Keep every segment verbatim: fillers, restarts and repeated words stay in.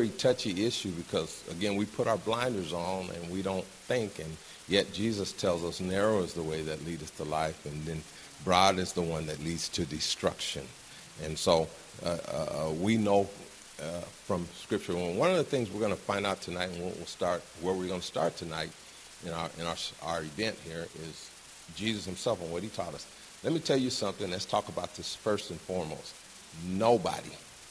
very touchy issue because, again, we put our blinders on and we don't think, and yet Jesus tells us narrow is the way that leadeth to life, and then broad is the one that leads to destruction. And so uh, uh, we know uh, from Scripture, one of the things we're going to find out tonight, and we'll start where we're going to start tonight in our in our, our event here, is Jesus himself and what he taught us. Let me tell you something. Let's talk about this first and foremost. Nobody,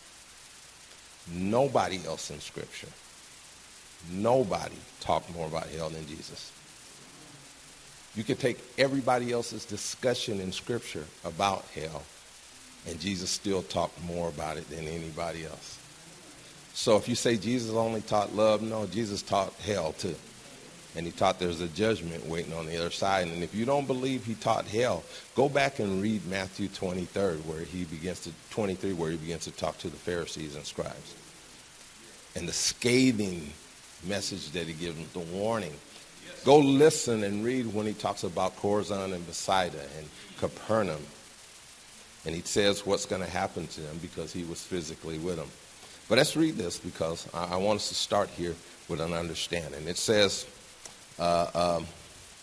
nobody else in Scripture, nobody talked more about hell than Jesus. You could take everybody else's discussion in Scripture about hell, and Jesus still talked more about it than anybody else. So if you say Jesus only taught love, no, Jesus taught hell too. And he taught there's a judgment waiting on the other side. And if you don't believe he taught hell, go back and read Matthew twenty-three, where he begins to twenty-three, where he begins to talk to the Pharisees and scribes. And the scathing message that he gives them, the warning. Go listen and read when he talks about Chorazin and Bethsaida and Capernaum. And he says what's going to happen to them because he was physically with them. But let's read this because I, I want us to start here with an understanding. It says, uh, um,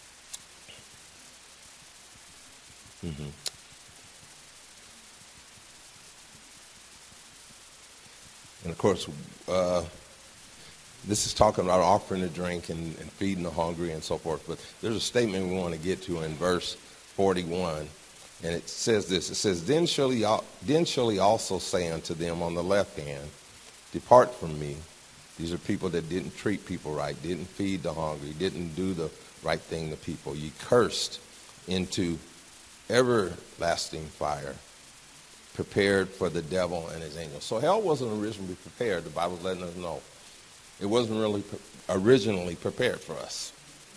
mm-hmm. and of course, uh, this is talking about offering a drink and, and feeding the hungry and so forth. But there's a statement we want to get to in verse forty-one. And it says this. It says, then shall he, then shall he also say unto them on the left hand, depart from me. These are people that didn't treat people right, didn't feed the hungry, didn't do the right thing to people. Ye cursed, into everlasting fire, prepared for the devil and his angels. So hell wasn't originally prepared. The Bible's letting us know. It wasn't really pre- originally prepared for us.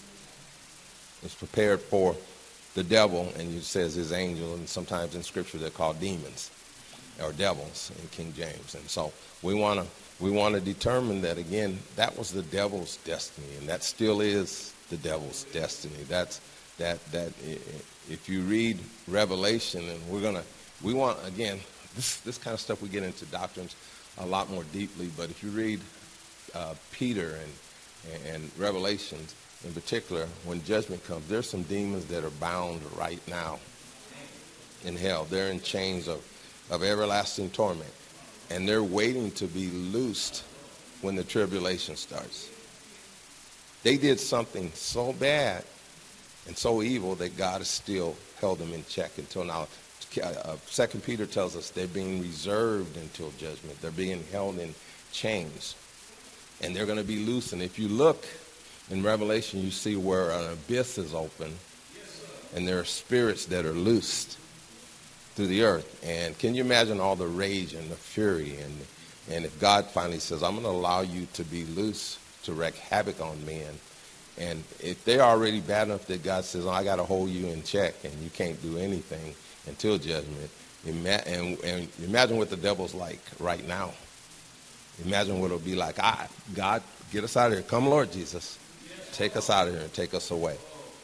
It's prepared for the devil, and it says his angel, and sometimes in Scripture they're called demons or devils in King James. And so we want to we want to determine that, again, that was the devil's destiny, and that still is the devil's destiny. That's that that if you read Revelation, and we're gonna we want again this this kind of stuff we get into doctrines a lot more deeply. But if you read uh, Peter and and Revelations in particular, when judgment comes, there's some demons that are bound right now in hell. They're in chains of, of everlasting torment. And they're waiting to be loosed when the tribulation starts. They did something so bad and so evil that God has still held them in check until now. Uh, Second Peter tells us they're being reserved until judgment. They're being held in chains. And they're going to be loosed. And if you look in Revelation, you see where an abyss is open, and there are spirits that are loosed through the earth. And can you imagine all the rage and the fury? And and if God finally says, I'm going to allow you to be loose to wreak havoc on men, and if they're already bad enough that God says, oh, I got to hold you in check, and you can't do anything until judgment, ima- and, and imagine what the devil's like right now. Imagine what it'll be like. I, God, get us out of here. Come, Lord Jesus. Take us out of here and take us away.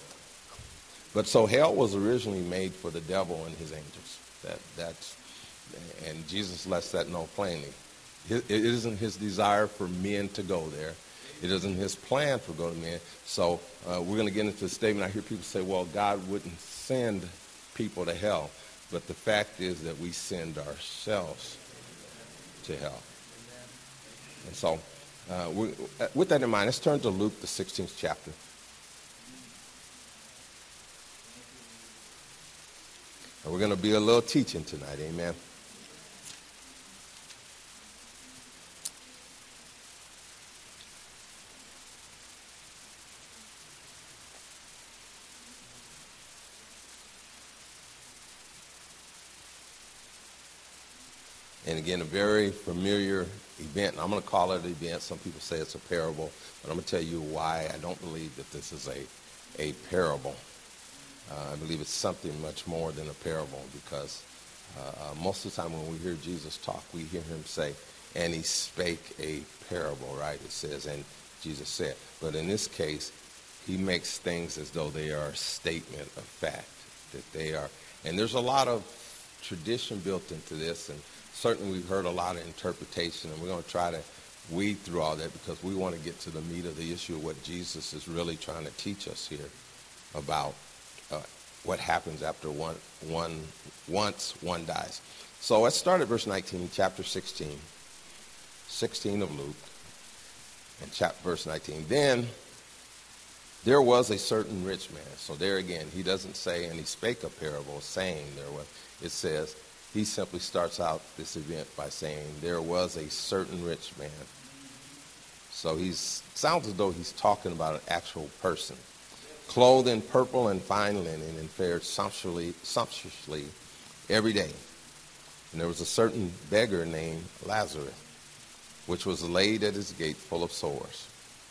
But so hell was originally made for the devil and his angels. That that's and Jesus lets that know plainly. It isn't his desire for men to go there. It isn't his plan for go to men. So uh, we're going to get into the statement. I hear people say, well, God wouldn't send people to hell. But the fact is that we send ourselves to hell. And so Uh, we, uh, with that in mind, let's turn to Luke, the sixteenth chapter. And we're going to be a little teaching tonight, amen. And again, a very familiar event. And I'm going to call it an event. Some people say it's a parable. But I'm going to tell you why I don't believe that this is a, a parable. Uh, I believe it's something much more than a parable because uh, uh, most of the time when we hear Jesus talk, we hear him say, and he spake a parable, right? It says, and Jesus said. But in this case, he makes things as though they are a statement of fact, that they are. And there's a lot of tradition built into this, and certainly we've heard a lot of interpretation, and we're going to try to weed through all that because we want to get to the meat of the issue of what Jesus is really trying to teach us here about uh, what happens after one, one, once one dies. So let's start at verse nineteen, chapter sixteen, sixteen of Luke, and chapter verse nineteen. Then there was a certain rich man. So there again, he doesn't say, and he spake a parable, saying there was. It says, he simply starts out this event by saying, there was a certain rich man. So he sounds as though he's talking about an actual person, clothed in purple and fine linen, and fared sumptuously, sumptuously every day. And there was a certain beggar named Lazarus, which was laid at his gate full of sores,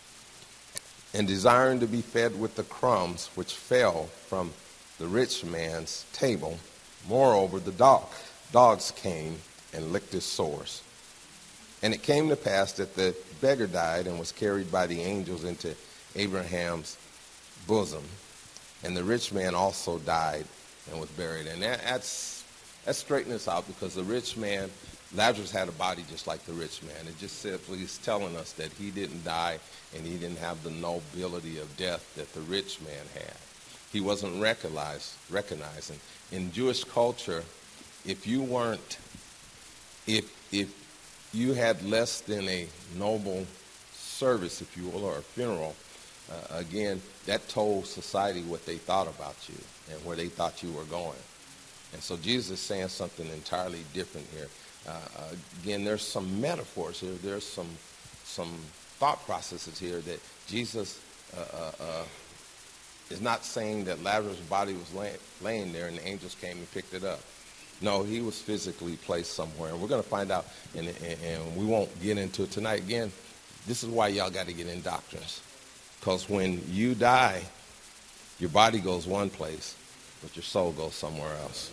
and desiring to be fed with the crumbs which fell from the rich man's table. Moreover, the dog, dogs came and licked his sores. And it came to pass that the beggar died and was carried by the angels into Abraham's bosom. And the rich man also died and was buried. And that, that's, that's straightening us out, because the rich man, Lazarus had a body just like the rich man. It just simply is telling us that he didn't die and he didn't have the nobility of death that the rich man had. He wasn't recognized, recognizing. In Jewish culture, if you weren't, if if you had less than a noble service, if you will, or a funeral, uh, again, that told society what they thought about you and where they thought you were going. And so Jesus is saying something entirely different here. Uh, again, there's some metaphors here. There's some some thought processes here that Jesus uh, uh, uh, is not saying that Lazarus' body was lay, laying there and the angels came and picked it up. No, he was physically placed somewhere. And we're going to find out, and, and, and we won't get into it tonight. Again, this is why y'all got to get in doctrines. Because when you die, your body goes one place, but your soul goes somewhere else.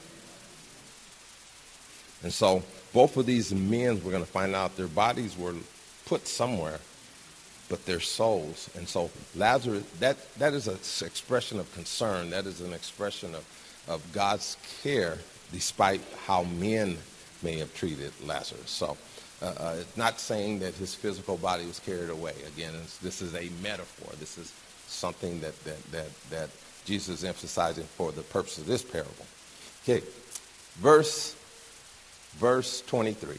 And so both of these men, we're going to find out their bodies were put somewhere, but their souls. And so Lazarus, that, that is an expression of concern. That is an expression of, of God's care, despite how men may have treated Lazarus. So uh, uh, it's not saying that his physical body was carried away. Again, this is a metaphor. This is something that, that, that, that Jesus is emphasizing for the purpose of this parable. Okay, verse, verse twenty-three.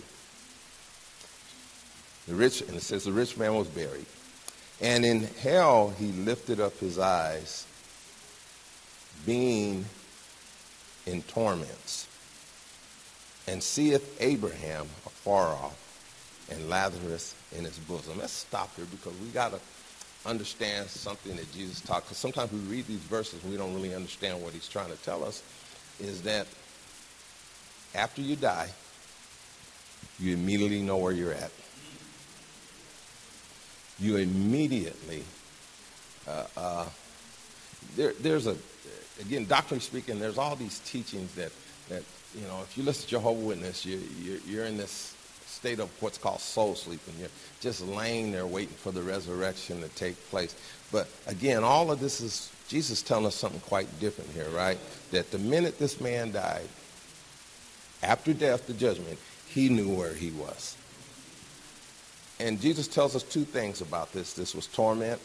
The rich, and it says, the rich man was buried. And in hell he lifted up his eyes, being in torments, and seeth Abraham afar off, and Lazarus in his bosom. Let's stop here, because we got to understand something that Jesus taught. Because sometimes we read these verses and we don't really understand what he's trying to tell us, is that after you die, you immediately know where you're at. You immediately, uh, uh, there, there's a, again, doctrinally speaking, there's all these teachings that, that you know, if you listen to Jehovah's Witness, you, you're, you're in this state of what's called soul sleep, and you're just laying there waiting for the resurrection to take place. But again, all of this is Jesus telling us something quite different here, right? That the minute this man died, after death, the judgment, he knew where he was. And Jesus tells us two things about this. This was torment,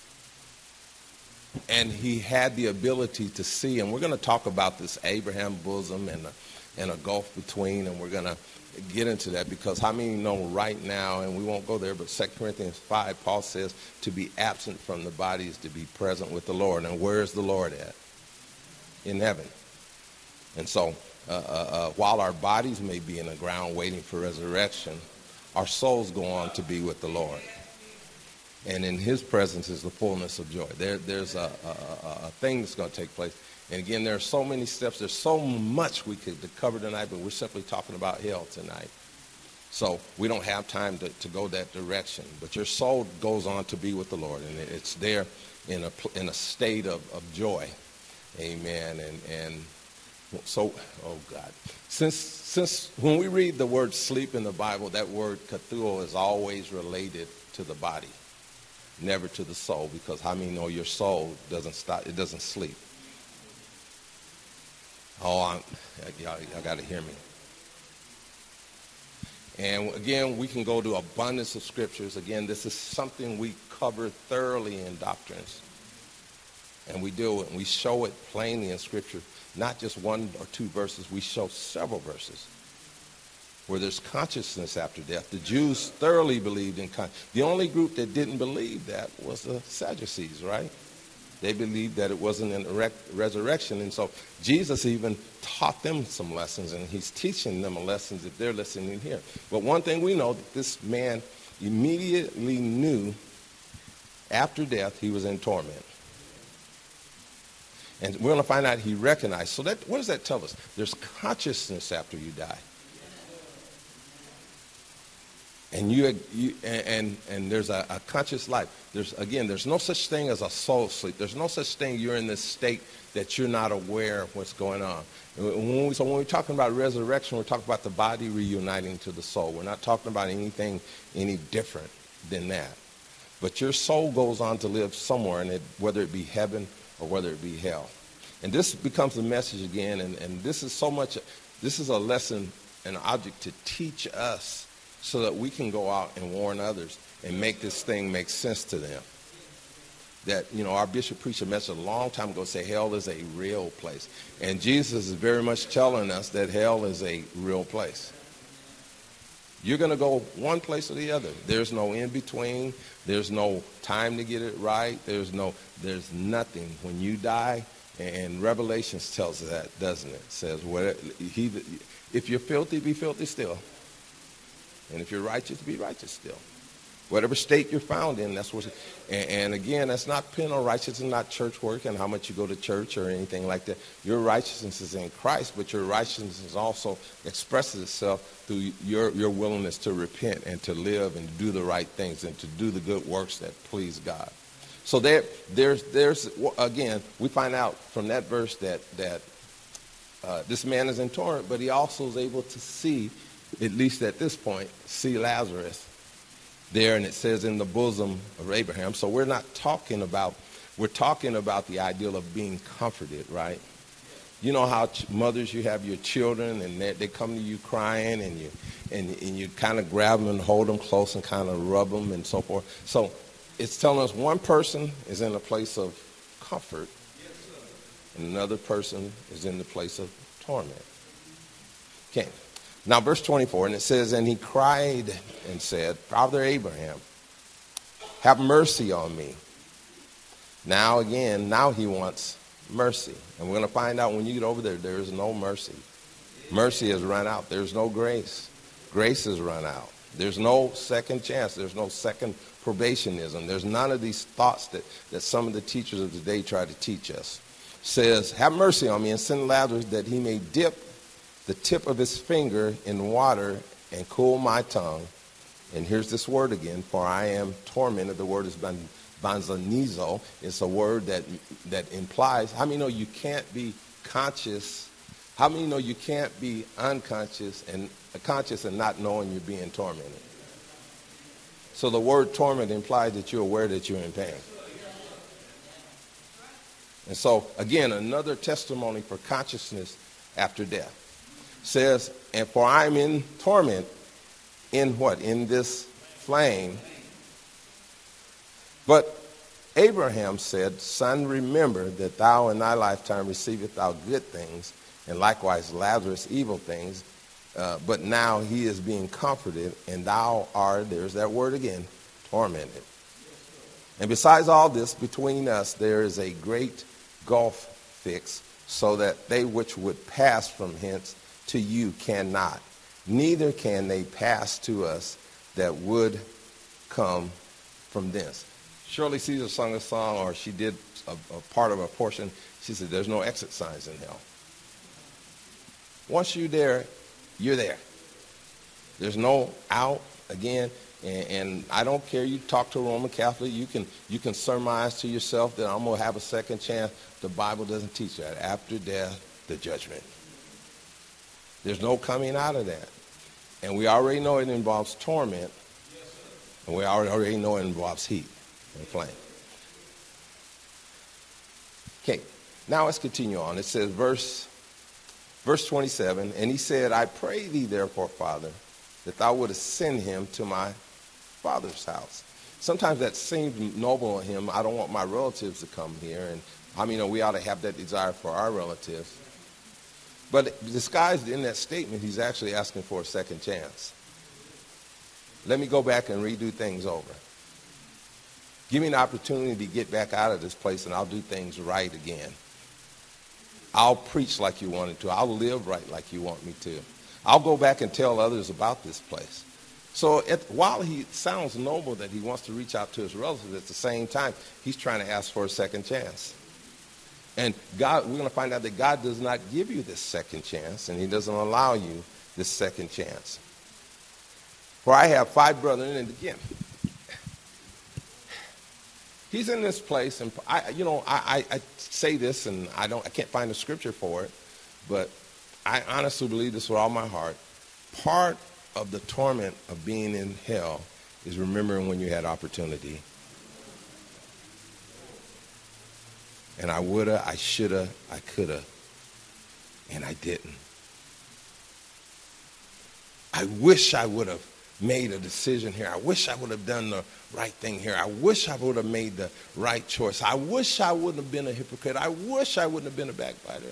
and he had the ability to see. And we're going to talk about this Abraham bosom and a, and a gulf between, and we're going to get into that, because how many know right now, and we won't go there, but Second Corinthians five, Paul says to be absent from the body is to be present with the Lord. And where is the Lord at? In heaven. And so uh, uh, uh, while our bodies may be in the ground waiting for resurrection, our souls go on to be with the Lord. And in his presence is the fullness of joy. There, there's a, a, a thing that's going to take place. And again, there are so many steps. There's so much we could cover tonight, but we're simply talking about hell tonight. So we don't have time to, to go that direction. But your soul goes on to be with the Lord, and it's there in a, in a state of, of joy. Amen. And, and so, oh God. Since, since when we read the word sleep in the Bible, that word kathuo is always related to the body, never to the soul, because how many know your soul doesn't stop, it doesn't sleep? Oh, I'm, y'all, y'all got to hear me. And again, we can go to abundance of scriptures. Again, this is something we cover thoroughly in doctrines. And we do it, and we show it plainly in scripture. Not just one or two verses, we show several verses where there's consciousness after death. The Jews thoroughly believed in con- the only group that didn't believe that was the Sadducees, right? They believed that it wasn't a erect- resurrection. And so Jesus even taught them some lessons, and he's teaching them lessons if they're listening here. But one thing we know, that this man immediately knew after death he was in torment. And we're going to find out he recognized. So that, what does that tell us? There's consciousness after you die. And you, you and and there's a, a conscious life. There's again, there's no such thing as a soul sleep. There's no such thing you're in this state that you're not aware of what's going on. When we, so when we're talking about resurrection, we're talking about the body reuniting to the soul. We're not talking about anything any different than that. But your soul goes on to live somewhere, and it, whether it be heaven or whether it be hell. And this becomes the message again, and, and this is so much, this is a lesson, an object to teach us so that we can go out and warn others and make this thing make sense to them. That, you know, our bishop preached a message a long time ago, say hell is a real place. And Jesus is very much telling us that hell is a real place. You're going to go one place or the other. There's no in between. There's no time to get it right. There's no, there's nothing. When you die, and Revelations tells us that, doesn't it? It says, what, he, if you're filthy, be filthy still. And if you're righteous, be righteous still. Whatever state you're found in, that's what. And, and again, that's not penal righteousness, not church work and how much you go to church or anything like that. Your righteousness is in Christ, but your righteousness also expresses itself through your, your willingness to repent and to live and do the right things and to do the good works that please God. So there, there's, there's again, we find out from that verse that that uh, this man is in torment, but he also is able to see, at least at this point, see Lazarus there, and it says in the bosom of Abraham. So we're not talking about, we're talking about the ideal of being comforted, right? You know how ch- mothers, you have your children, and they, they come to you crying, and you and, and you kind of grab them and hold them close and kind of rub them and so forth. So it's telling us one person is in a place of comfort, and another person is in the place of torment. Okay. Now, verse twenty-four, and it says, and he cried and said, Father Abraham, have mercy on me. Now, again, now he wants mercy. And we're going to find out when you get over there, there is no mercy. Mercy has run out. There's no grace. Grace has run out. There's no second chance. There's no second probationism. There's none of these thoughts that, that some of the teachers of today try to teach us. Says, have mercy on me and send Lazarus that he may dip the tip of his finger in water and cool my tongue. And here's this word again, for I am tormented. The word is banzanizo. It's a word that that implies, how many know you can't be conscious? How many know you can't be unconscious and conscious and not knowing you're being tormented? So the word torment implies that you're aware that you're in pain. And so, again, another testimony for consciousness after death. Says, and for I am in torment, in what? In this flame. But Abraham said, Son, remember that thou in thy lifetime receivest thou good things, and likewise Lazarus evil things. Uh, but now he is being comforted, and thou art, there's that word again, tormented. And besides all this, between us there is a great gulf fixed, so that they which would pass from hence to you cannot, neither can they pass to us that would come from thence. Shirley Caesar sung a song, or she did a, a part of a portion. She said, there's no exit signs in hell. Once you're there, you're there. There's no out again. And, and I don't care. You talk to a Roman Catholic, you can you can surmise to yourself that I'm going to have a second chance. The Bible doesn't teach that. After death, the judgment. There's no coming out of that. And we already know it involves torment. And we already know it involves heat and flame. Okay, now let's continue on. It says, verse, verse twenty-seven, and he said, I pray thee therefore, Father, that thou wouldest send him to my father's house. Sometimes that seemed noble of him. I don't want my relatives to come here. And I mean, we ought to have that desire for our relatives. But disguised in that statement, he's actually asking for a second chance. Let me go back and redo things over. Give me an opportunity to get back out of this place, and I'll do things right again. I'll preach like you wanted to. I'll live right like you want me to. I'll go back and tell others about this place. So at, while he sounds noble that he wants to reach out to his relatives, at the same time, he's trying to ask for a second chance. And God, we're going to find out that God does not give you this second chance, and he doesn't allow you this second chance. For I have five brethren, and again, he's in this place, and I, you know, I, I, I say this, and I don't, I can't find a scripture for it, but I honestly believe this with all my heart. Part of the torment of being in hell is remembering when you had opportunity. And I woulda, I shoulda, I coulda, and I didn't. I wish I would have made a decision here. I wish I would have done the right thing here. I wish I would have made the right choice. I wish I wouldn't have been a hypocrite. I wish I wouldn't have been a backbiter.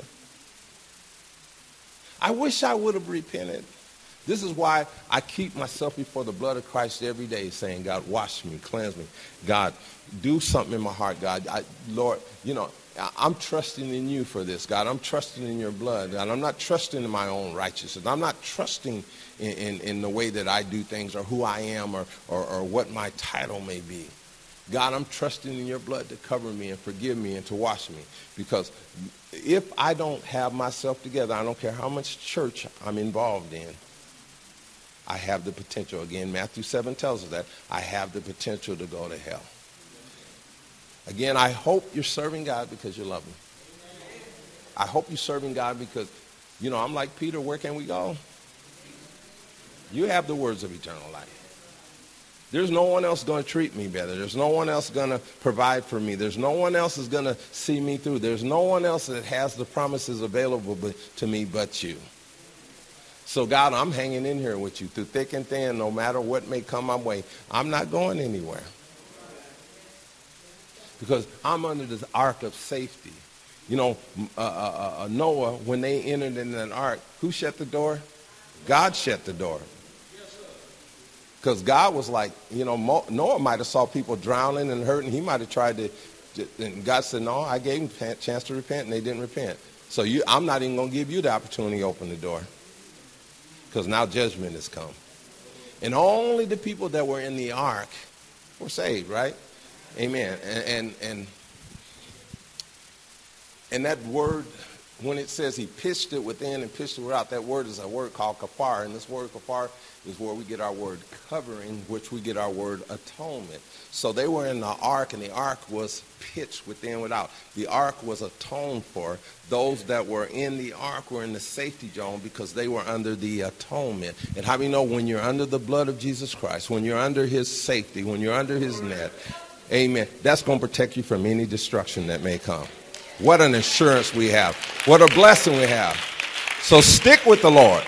I wish I would have repented. This is why I keep myself before the blood of Christ every day saying, God, wash me, cleanse me. God, do something in my heart, God. I, Lord, you know, I'm trusting in you for this, God. I'm trusting in your blood, God. I'm not trusting in my own righteousness. I'm not trusting in, in, in the way that I do things or who I am or, or, or what my title may be. God, I'm trusting in your blood to cover me and forgive me and to wash me. Because if I don't have myself together, I don't care how much church I'm involved in, I have the potential. Again, Matthew seven tells us that I have the potential to go to hell. Again, I hope you're serving God because you love him. I hope you're serving God because, you know, I'm like Peter, where can we go? You have the words of eternal life. There's no one else going to treat me better. There's no one else going to provide for me. There's no one else is going to see me through. There's no one else that has the promises available to me but you. So, God, I'm hanging in here with you through thick and thin, no matter what may come my way. I'm not going anywhere. Because I'm under this ark of safety. You know, uh, uh, uh, Noah, when they entered in an ark, who shut the door? God shut the door. Because God was like, you know, Mo- Noah might have saw people drowning and hurting. He might have tried to, and God said, no, I gave them a chance to repent, and they didn't repent. So you, I'm not even going to give you the opportunity to open the door. Because now judgment has come. And only the people that were in the ark were saved, right? Amen. And and and, and that word, when it says he pitched it within and pitched it without, that word is a word called kafar. And this word kafar is where we get our word covering, which we get our word atonement. So they were in the ark, and the ark was pitched within without. The ark was atoned for. Those that were in the ark were in the safety zone because they were under the atonement. And how do you know when you're under the blood of Jesus Christ, when you're under his safety, when you're under his net, amen, that's going to protect you from any destruction that may come. What an assurance we have. What a blessing we have. So stick with the Lord.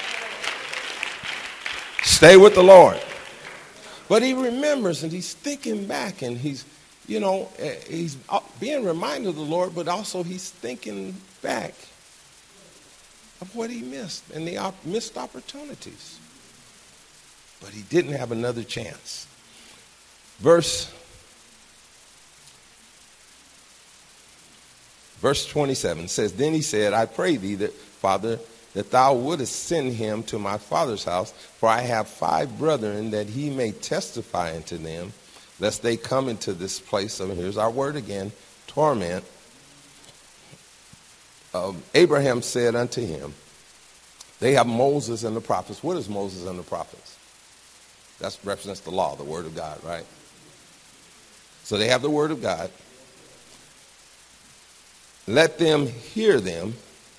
Stay with the Lord. But he remembers, and he's thinking back, and he's, you know, he's being reminded of the Lord, but also he's thinking back of what he missed and the op- missed opportunities. But he didn't have another chance. Verse Verse twenty-seven says, then he said, I pray thee, that, Father, that thou wouldest send him to my father's house, for I have five brethren, that he may testify unto them, lest they come into this place of, here's our word again, torment. Um, Abraham said unto him, they have Moses and the prophets. What is Moses and the prophets? That represents the law, the word of God, right? So they have the word of God. Let them hear them.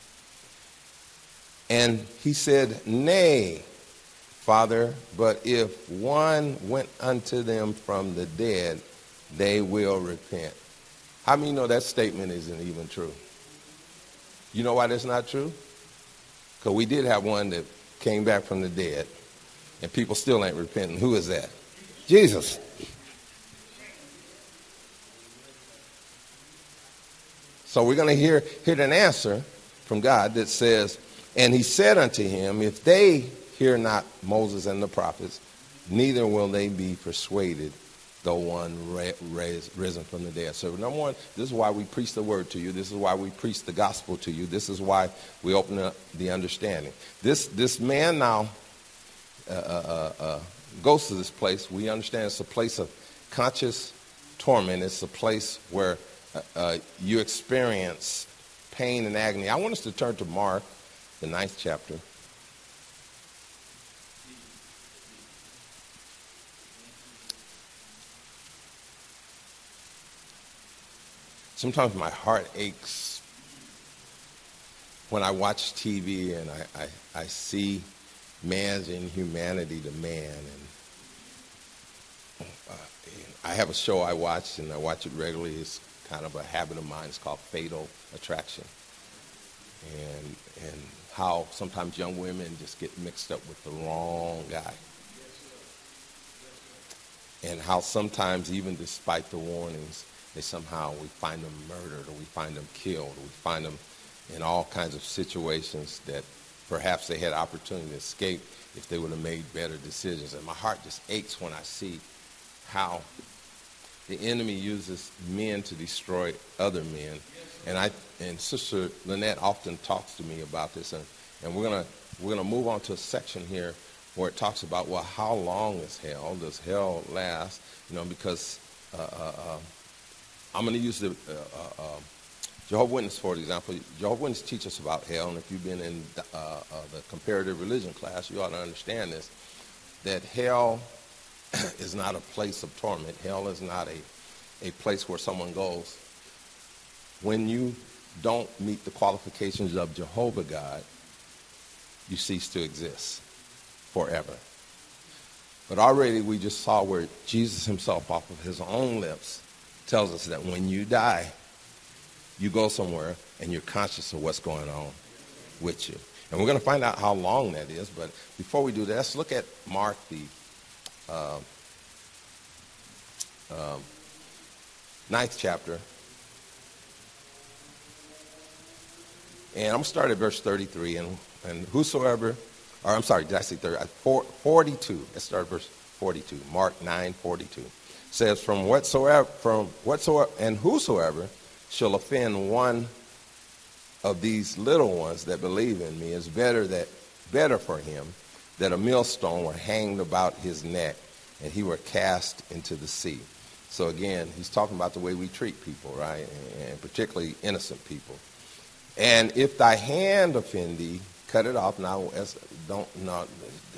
And he said, nay, Father, but if one went unto them from the dead, they will repent. How many know that statement isn't even true? You know why that's not true? Because we did have one that came back from the dead. And people still ain't repenting. Who is that? Jesus. So we're going to hear, hear an answer from God that says, and he said unto him, if they hear not Moses and the prophets, neither will they be persuaded, though one ra- raised, risen from the dead. So number one, this is why we preach the word to you. This is why we preach the gospel to you. This is why we open up the understanding. This this man now uh, uh, uh, goes to this place. We understand it's a place of conscious torment. It's a place where uh, uh, you experience pain and agony. I want us to turn to Mark, the ninth chapter. Sometimes my heart aches when I watch T V and I, I, I see man's inhumanity to man. And uh, I have a show I watch, and I watch it regularly. It's kind of a habit of mine. It's called Fatal Attraction. And, and how sometimes young women just get mixed up with the wrong guy. And how sometimes, even despite the warnings, they somehow, we find them murdered, or we find them killed, or we find them in all kinds of situations that perhaps they had opportunity to escape if they would have made better decisions. And my heart just aches when I see how the enemy uses men to destroy other men. And I and Sister Lynette often talks to me about this, and, and we're gonna we're gonna move on to a section here where it talks about, well, how long is hell? Does hell last? You know, because uh, uh, uh, I'm going to use the uh, uh, uh, Jehovah's Witness, for example. Jehovah's Witness teach us about hell, and if you've been in uh, uh, the comparative religion class, you ought to understand this, that hell is not a place of torment. Hell is not a, a place where someone goes. When you don't meet the qualifications of Jehovah God, you cease to exist forever. But already we just saw where Jesus himself, off of his own lips, tells us that when you die, you go somewhere and you're conscious of what's going on with you. And we're going to find out how long that is. But before we do that, let's look at Mark, the uh, uh, ninth chapter. And I'm going to start at verse thirty-three. And, and whosoever, or I'm sorry, did I say thirty? forty-two. Let's start at verse forty-two. Mark nine forty-two. Says, from whatsoever, from whatsoever, and whosoever shall offend one of these little ones that believe in me is better that better for him that a millstone were hanged about his neck and he were cast into the sea. So again, he's talking about the way we treat people, right? And particularly innocent people. And if thy hand offend thee, cut it off. Now, as, don't not.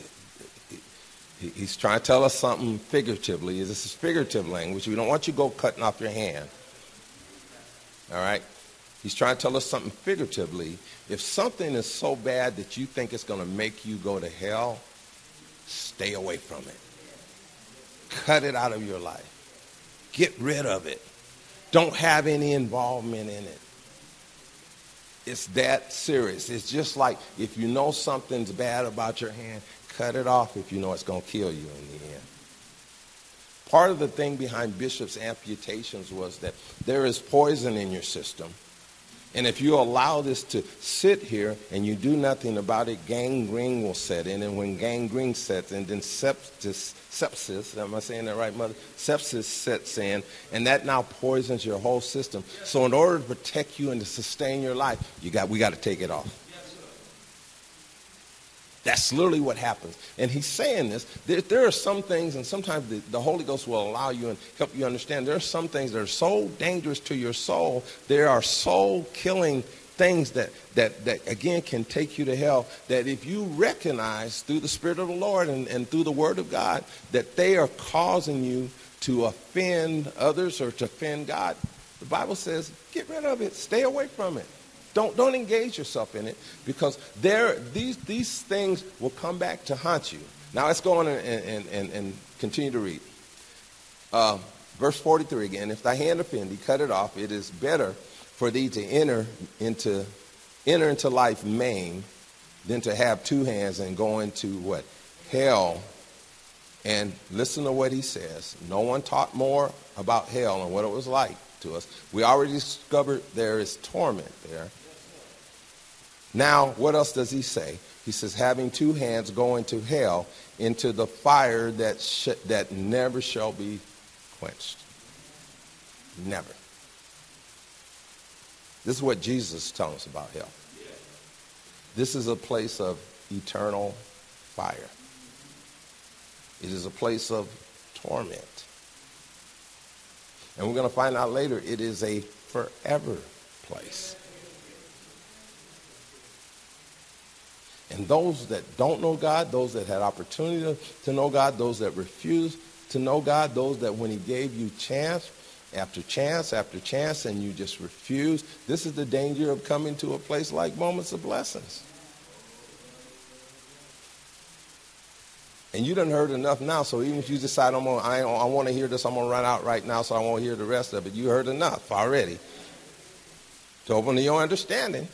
He's trying to tell us something figuratively. This is figurative language. We don't want you to go cutting off your hand. All right? He's trying to tell us something figuratively. If something is so bad that you think it's going to make you go to hell, stay away from it. Cut it out of your life. Get rid of it. Don't have any involvement in it. It's that serious. It's just like if you know something's bad about your hand, cut it off if you know it's going to kill you in the end. Part of the thing behind Bishop's amputations was that there is poison in your system. And if you allow this to sit here and you do nothing about it, gangrene will set in. And when gangrene sets in, then sepsis, sepsis, am I saying that right, Mother? Sepsis sets in, and that now poisons your whole system. So in order to protect you and to sustain your life, you got we got to take it off. That's literally what happens. And he's saying this. There, there are some things, and sometimes the, the Holy Ghost will allow you and help you understand, there are some things that are so dangerous to your soul. There are soul-killing things that, that, that, again, can take you to hell, that if you recognize through the Spirit of the Lord and, and through the Word of God that they are causing you to offend others or to offend God, the Bible says, get rid of it. Stay away from it. Don't don't engage yourself in it, because there these these things will come back to haunt you. Now let's go on and, and, and, and continue to read. Uh, verse forty-three again. If thy hand offend thee, cut it off. It is better for thee to enter into enter into life maimed than to have two hands and go into what? Hell And listen to what he says. No one taught more about hell and what it was like to us. We already discovered there is torment there. Now, what else does he say? He says, having two hands, go into hell, into the fire that sh- that never shall be quenched. Never. This is what Jesus is telling us about hell. This is a place of eternal fire. It is a place of torment. And we're going to find out later it is a forever place. And those that don't know God, those that had opportunity to, to know God, those that refuse to know God, those that when he gave you chance after chance after chance and you just refuse, this is the danger of coming to a place like Moments of Blessings. And you done heard enough now, so even if you decide I'm gonna, I, I want to hear this, I'm going to run out right now so I won't hear the rest of it. You heard enough already to open to your understanding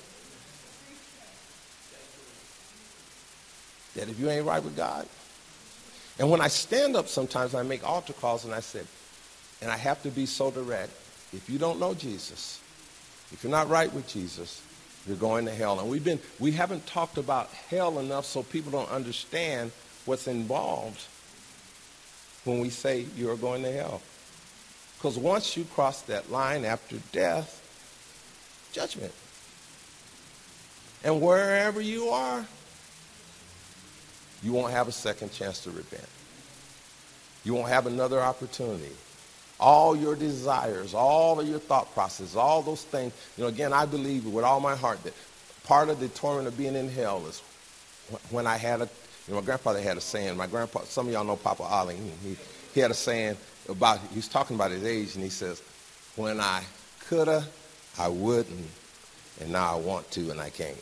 that if you ain't right with God. And when I stand up sometimes, I make altar calls and I said, and I have to be so direct, if you don't know Jesus, if you're not right with Jesus, you're going to hell. And we've been, we haven't talked about hell enough so people don't understand what's involved when we say you're going to hell. Because once you cross that line after death, judgment. And wherever you are, you won't have a second chance to repent. You won't have another opportunity. All your desires, all of your thought process, all those things. You know, again, I believe with all my heart that part of the torment of being in hell is when I had a, you know, my grandfather had a saying. My grandpa, some of y'all know Papa Ollie. He, he had a saying about, he was talking about his age, and he says, when I coulda, I wouldn't, and now I want to, and I can't.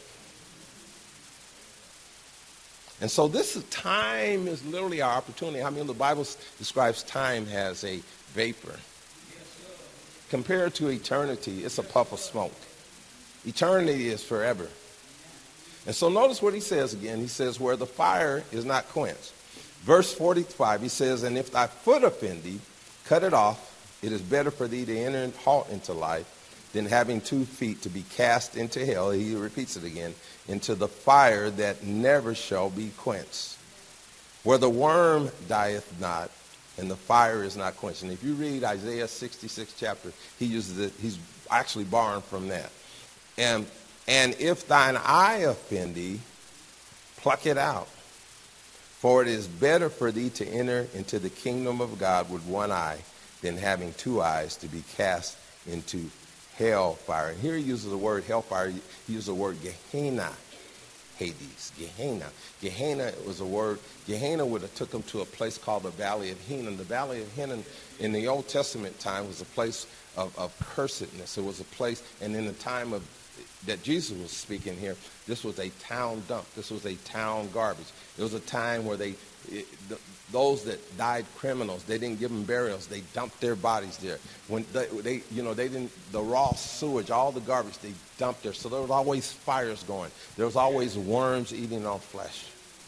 And so this is, time is literally our opportunity. I mean, the Bible describes time as a vapor. Compared to eternity, it's a puff of smoke. Eternity is forever. And so notice what he says again. He says, where the fire is not quenched. Verse forty-five, he says, and if thy foot offend thee, cut it off. It is better for thee to enter and halt into life than having two feet to be cast into hell. He repeats it again. Into the fire that never shall be quenched. Where the worm dieth not, and the fire is not quenched. And if you read Isaiah sixty-six chapter, he uses it, he's actually borrowing from that. And, and if thine eye offend thee, pluck it out. For it is better for thee to enter into the kingdom of God with one eye than having two eyes to be cast into hellfire. And here he uses the word hellfire. He uses the word Gehenna. Hades. Gehenna. Gehenna was a word. Gehenna would have took him to a place called the Valley of Hinnom. The Valley of Hinnom in the Old Testament time was a place of, of cursedness. It was a place, and in the time of that Jesus was speaking here, this was a town dump. This was a town garbage. It was a time where they, it, the, those that died criminals, they didn't give them burials. They dumped their bodies there. When they, they, you know, they didn't, the raw sewage, all the garbage, they dumped there. So there was always fires going. There was always worms eating on flesh.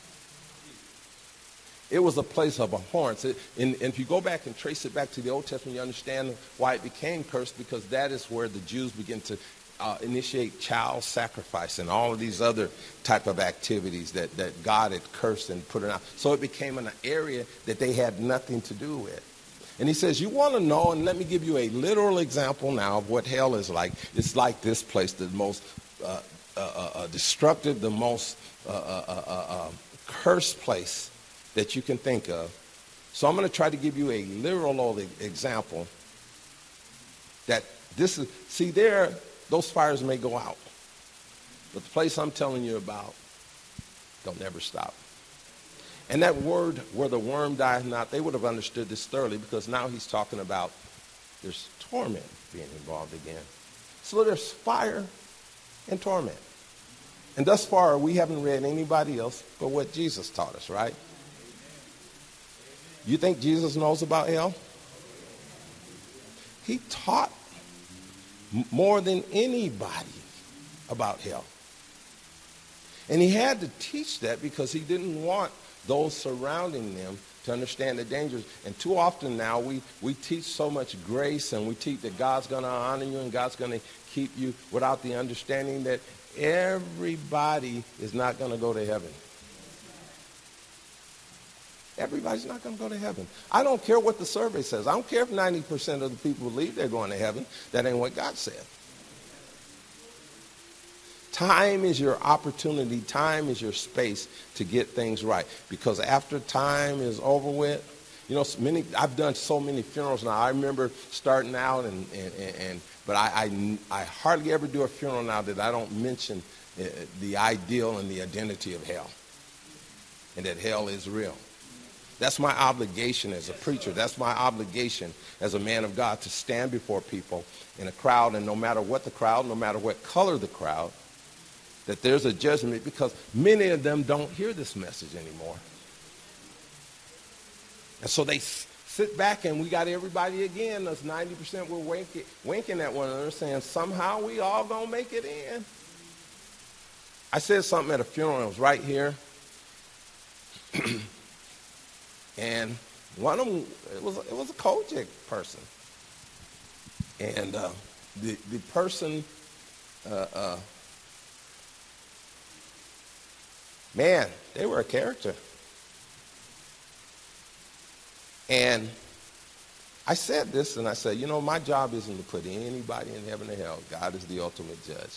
It was a place of abhorrence. It, and, and if you go back and trace it back to the Old Testament, you understand why it became cursed, because that is where the Jews begin to Uh, initiate child sacrifice and all of these other type of activities that, that God had cursed and put it out. So it became an area that they had nothing to do with. And he says, you want to know, and let me give you a literal example now of what hell is like. It's like this place, the most uh, uh, uh, destructive, the most uh, uh, uh, uh, cursed place that you can think of. So I'm going to try to give you a literal example that this is, see there, those fires may go out, but the place I'm telling you about, they'll never stop. And that word, where the worm dieth not, they would have understood this thoroughly, because now he's talking about there's torment being involved again. So there's fire and torment. And thus far, we haven't read anybody else but what Jesus taught us, right? You think Jesus knows about hell? He taught more than anybody about hell. And he had to teach that because he didn't want those surrounding them to understand the dangers. And too often now we, we teach so much grace, and we teach that God's going to honor you and God's going to keep you, without the understanding that everybody is not going to go to heaven. Everybody's not going to go to heaven. I don't care what the survey says. I don't care if ninety percent of the people believe they're going to heaven. That ain't what God said. Time is your opportunity. Time is your space to get things right. Because after time is over with, you know, many, I've done so many funerals now. I remember starting out, and, and, and but I, I, I hardly ever do a funeral now that I don't mention uh, the ideal and the identity of hell, and that hell is real. That's my obligation as a preacher. That's my obligation as a man of God, to stand before people in a crowd, and no matter what the crowd, no matter what color the crowd, that there's a judgment, because many of them don't hear this message anymore. And so they s- sit back, and we got everybody again, us ninety percent, we're winking, winking at one another, saying somehow we all gonna make it in. I said something at a funeral, and it was right here. And one of them, it was, it was a Kojic person. And uh, the, the person, uh, uh, man, they were a character. And I said this, and I said, you know, my job isn't to put anybody in heaven or hell. God is the ultimate judge.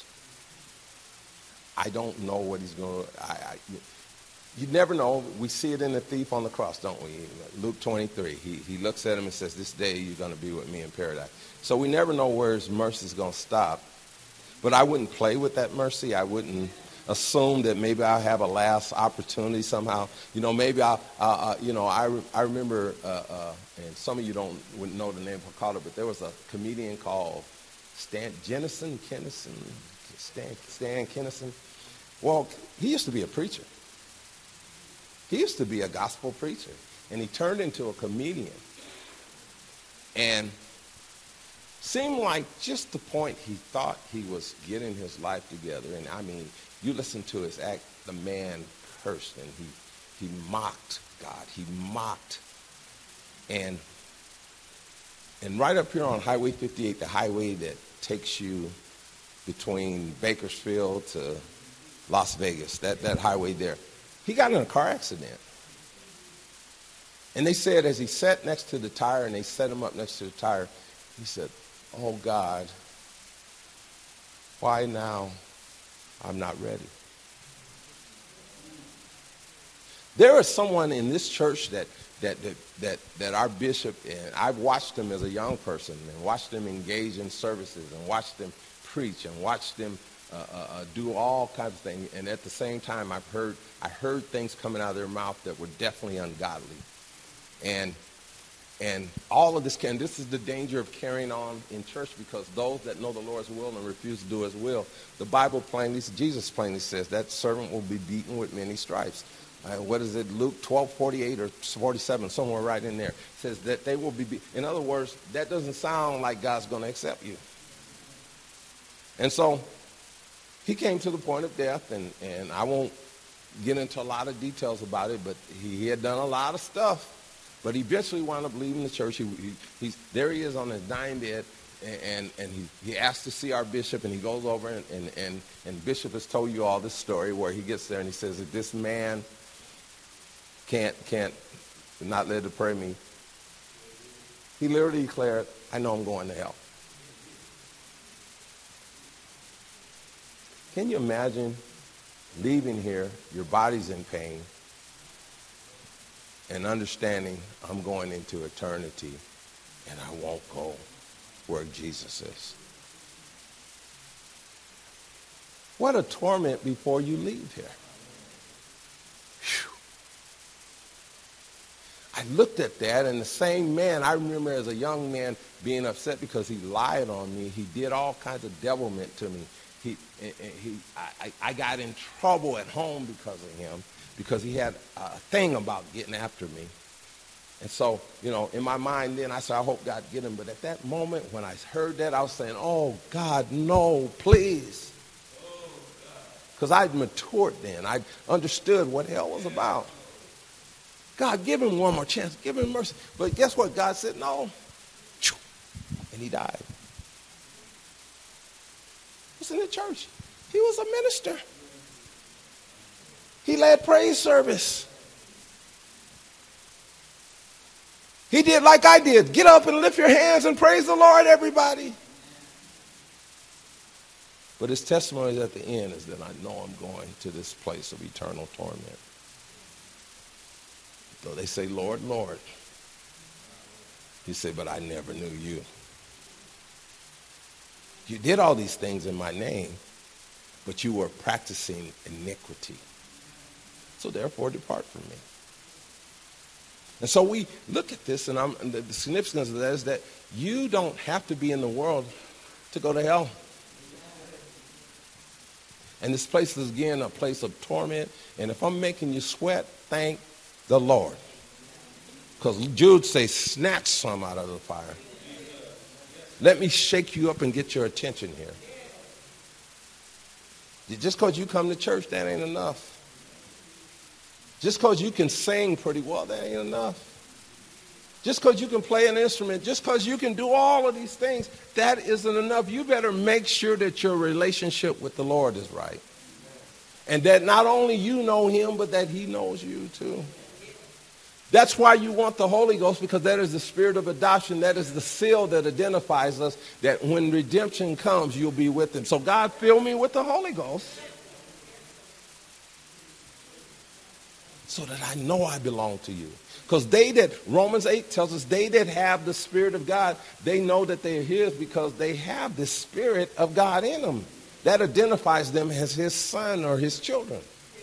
I don't know what he's going to, I, I, you never know. We see it in the thief on the cross, don't we? Luke twenty-three, he, he looks at him and says, this day you're going to be with me in paradise. So we never know where his mercy is going to stop. But I wouldn't play with that mercy. I wouldn't assume that maybe I'll have a last opportunity somehow. You know, maybe I'll, uh, uh, you know, I, re- I remember, uh, uh, and some of you don't wouldn't know the name of Carter, but there was a comedian called Stan Jennison, Kennison, Stan, Stan Kennison. Well, he used to be a preacher. He used to be a gospel preacher, and he turned into a comedian. And seemed like just the point he thought he was getting his life together. And I mean, you listen to his act, the man cursed, and he, he mocked God. He mocked. And, and right up here on Highway fifty-eight, the highway that takes you between Bakersfield to Las Vegas, that, that highway there, he got in a car accident. And they said as he sat next to the tire, and they set him up next to the tire, he said, oh, God, why now? I'm not ready. There is someone in this church that that that that, that our bishop, and I've watched him as a young person, and watched him engage in services, and watched him preach, and watched him uh, uh, do all kinds of things. And at the same time, I've heard I heard things coming out of their mouth that were definitely ungodly. And And all of this can, this is the danger of carrying on in church, because those that know the Lord's will and refuse to do his will, the Bible plainly, Jesus plainly says that servant will be beaten with many stripes. Uh, what is it, Luke twelve forty-eight or forty-seven, somewhere right in there, says that they will be beaten. In other words, that doesn't sound like God's going to accept you. And so he came to the point of death, and, and I won't get into a lot of details about it, but he, he had done a lot of stuff. But he eventually wound up leaving the church. He, he, he's, there he is on his dying bed, and, and, and he, he asked to see our bishop, and he goes over, and, and, and, and Bishop has told you all this story where he gets there, and he says, if this man can't, can't not let it pray me, he literally declared, I know I'm going to hell. Can you imagine leaving here, your body's in pain, and understanding I'm going into eternity, and I won't go where Jesus is? What a torment before you leave here. Whew. I looked at that, and the same man, I remember as a young man being upset because he lied on me. He did all kinds of devilment to me. He, he, I, I got in trouble at home because of him, because he had a thing about getting after me. And so, you know, in my mind then, I said, I hope God get him. But at that moment, when I heard that, I was saying, oh, God, no, please. Because I'd matured then. I understood what hell was about. God, give him one more chance. Give him mercy. But guess what? God said no. And he died. He was in the church. He was a minister. He led praise service. He did like I did. Get up and lift your hands and praise the Lord, everybody. But his testimony at the end is that I know I'm going to this place of eternal torment. So they say, Lord, Lord. He said, but I never knew you. You did all these things in my name, but you were practicing iniquity. So therefore, depart from me. And so we look at this, and, I'm, and the significance of that is that you don't have to be in the world to go to hell. And this place is, again, a place of torment. And if I'm making you sweat, thank the Lord. Because Jude says, snatch some out of the fire. Let me shake you up and get your attention here. Just because you come to church, that ain't enough. Just because you can sing pretty well, that ain't enough. Just because you can play an instrument, just because you can do all of these things, that isn't enough. You better make sure that your relationship with the Lord is right. And that not only you know him, but that he knows you too. That's why you want the Holy Ghost, because that is the spirit of adoption. That is the seal that identifies us, that when redemption comes, you'll be with him. So God, fill me with the Holy Ghost so that I know I belong to you. Because they that, Romans eight tells us, they that have the Spirit of God, they know that they are his because they have the Spirit of God in them. That identifies them as his son or his children.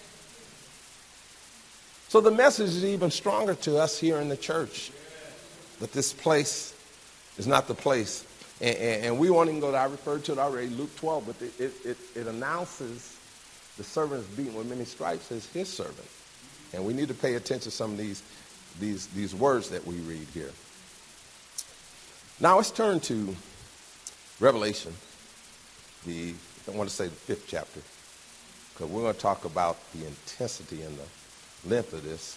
So the message is even stronger to us here in the church. But this place is not the place. And, and, and we won't even go to, I referred to it already, Luke twelve, but it, it, it, it announces the servant is beaten with many stripes as his servant. And we need to pay attention to some of these, these, these words that we read here. Now let's turn to Revelation, the, I want to say the fifth chapter, because we're going to talk about the intensity and the length of this.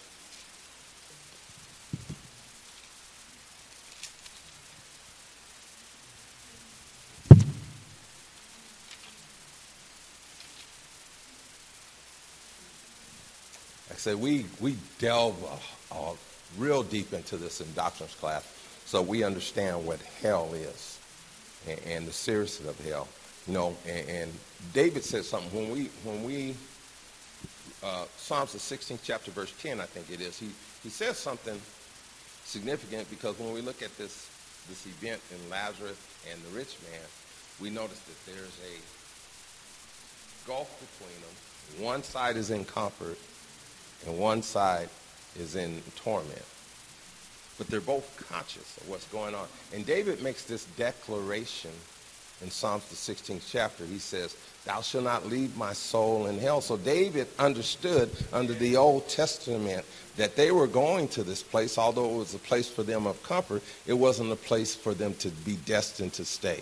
Like I said, we, we delve uh, uh, real deep into this in doctrines class, so we understand what hell is and, and the seriousness of hell. You know, and, and David said something when we when we uh, Psalms the sixteenth chapter verse ten, I think it is. He he says something significant, because when we look at this this event in Lazarus and the rich man, we notice that there's a gulf between them. One side is in comfort, and one side is in torment. But they're both conscious of what's going on. And David makes this declaration in Psalms the sixteenth chapter. He says, thou shalt not leave my soul in hell. So David understood under the Old Testament that they were going to this place, although it was a place for them of comfort, it wasn't a place for them to be destined to stay.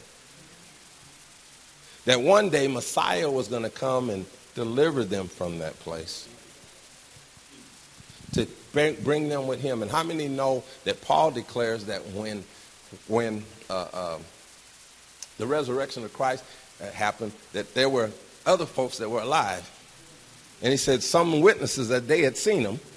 That one day Messiah was going to come and deliver them from that place, to bring, bring them with him. And how many know that Paul declares that when, when uh, uh, the resurrection of Christ uh, happened, that there were other folks that were alive. And he said some witnesses that they had seen him.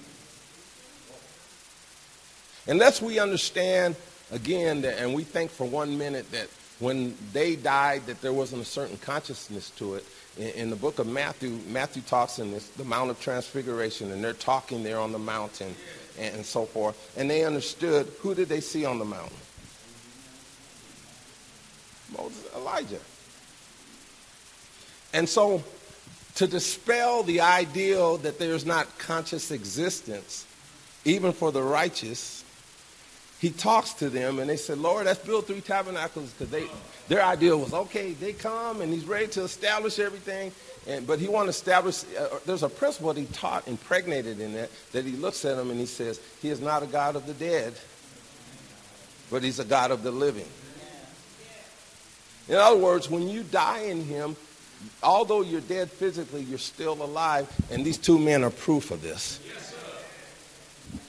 Unless we understand, again, that, and we think for one minute that when they died that there wasn't a certain consciousness to it. In, in the book of Matthew, Matthew talks in this, the Mount of Transfiguration, and they're talking there on the mountain and, and so forth. And they understood, who did they see on the mountain? Moses, Elijah. And so to dispel the ideal that there's not conscious existence, even for the righteous, he talks to them and they said, Lord, let's build three tabernacles, because they their idea was, okay, they come and he's ready to establish everything. And, but he wanted to establish, uh, there's a principle that he taught, impregnated in that, that he looks at them and he says, he is not a God of the dead, but he's a God of the living. In other words, when you die in him, although you're dead physically, you're still alive. And these two men are proof of this.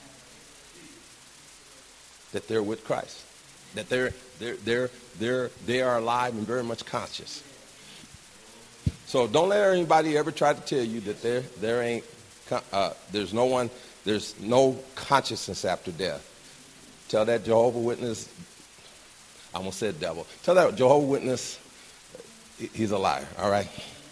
that they're with Christ, that they're they're they're they're they are alive and very much conscious. So don't let anybody ever try to tell you that there there ain't uh, there's no one there's no consciousness after death. Tell that Jehovah Witness. I almost said devil. Tell that Jehovah Witness he's a liar. All right.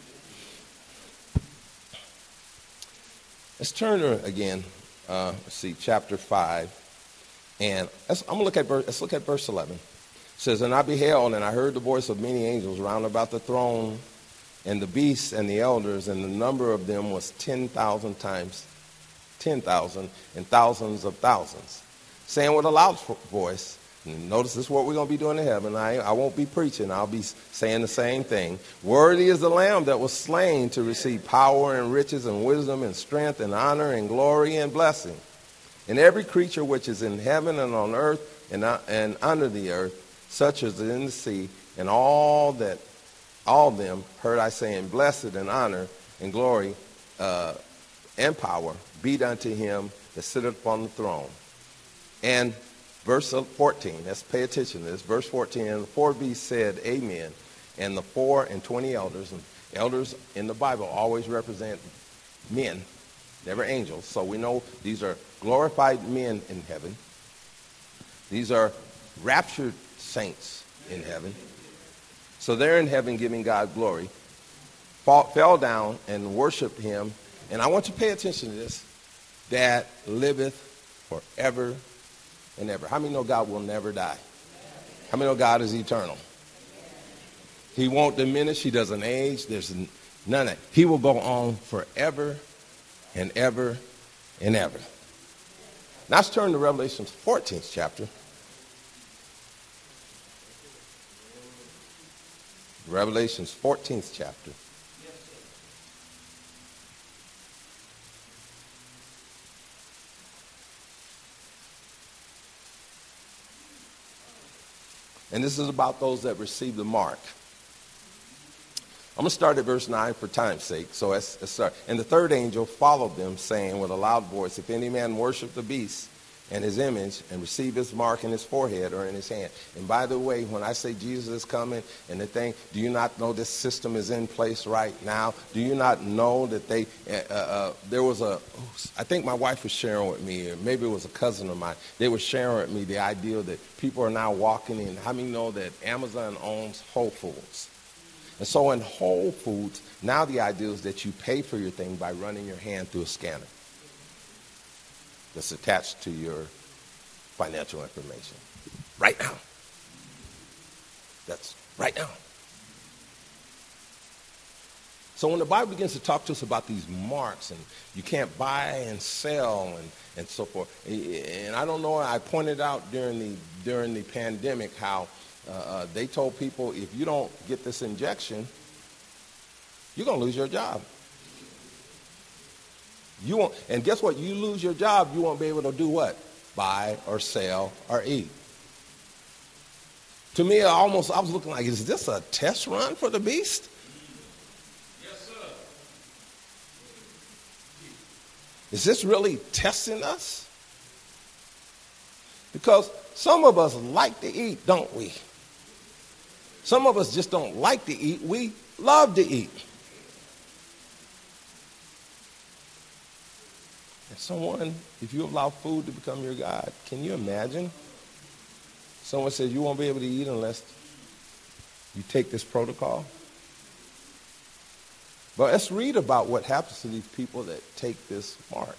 Let's turn to again. Uh, let's see, chapter five, and let's, I'm gonna look at verse. Let's look at verse eleven. It says, "And I beheld, and I heard the voice of many angels round about the throne, and the beasts and the elders, and the number of them was ten thousand times, ten thousand, and thousands of thousands, saying with a loud voice." And notice this is what we're going to be doing in heaven. I, I won't be preaching. I'll be saying the same thing. "Worthy is the Lamb that was slain to receive power and riches and wisdom and strength and honor and glory and blessing. And every creature which is in heaven and on earth and, uh, and under the earth, such as in the sea, and all that, all them heard I saying, Blessed and honor and glory uh, and power be unto him that sitteth upon the throne." And verse fourteen, let's pay attention to this. Verse fourteen, "And the four beasts said, Amen. And the four and twenty elders," and elders in the Bible always represent men, never angels. So we know these are glorified men in heaven. These are raptured saints in heaven. So they're in heaven giving God glory. Fall, fell down and worshiped him. And I want you to pay attention to this. "That liveth forever and ever." How many know God will never die? How many know God is eternal? He won't diminish. He doesn't age. There's none of that. He will go on forever and ever and ever. Now let's turn to Revelation fourteenth chapter. Revelation's fourteenth chapter. And this is about those that receive the mark. I'm going to start at verse nine for time's sake. So let's, let's start. "And the third angel followed them, saying with a loud voice, If any man worship the beast and his image and receive his mark in his forehead or in his hand." And by the way, when I say Jesus is coming and the thing, do you not know this system is in place right now? Do you not know that they, uh, uh, there was a, I think my wife was sharing with me, or maybe it was a cousin of mine, they were sharing with me the idea that people are now walking in. How many know that Amazon owns Whole Foods? And so in Whole Foods, now the idea is that you pay for your thing by running your hand through a scanner that's attached to your financial information. Right now. That's right now. So when the Bible begins to talk to us about these marks, and you can't buy and sell and, and so forth, and I don't know, I pointed out during the during the pandemic how uh, uh, they told people, if you don't get this injection, you're going to lose your job. You won't, and guess what? You lose your job, you won't be able to do what? Buy or sell or eat. To me, I almost, I was looking like, is this a test run for the beast? Yes, sir. Is this really testing us? Because some of us like to eat, don't we? Some of us just don't like to eat. We love to eat. And someone, if you allow food to become your God, can you imagine? Someone says you won't be able to eat unless you take this protocol. But let's read about what happens to these people that take this mark.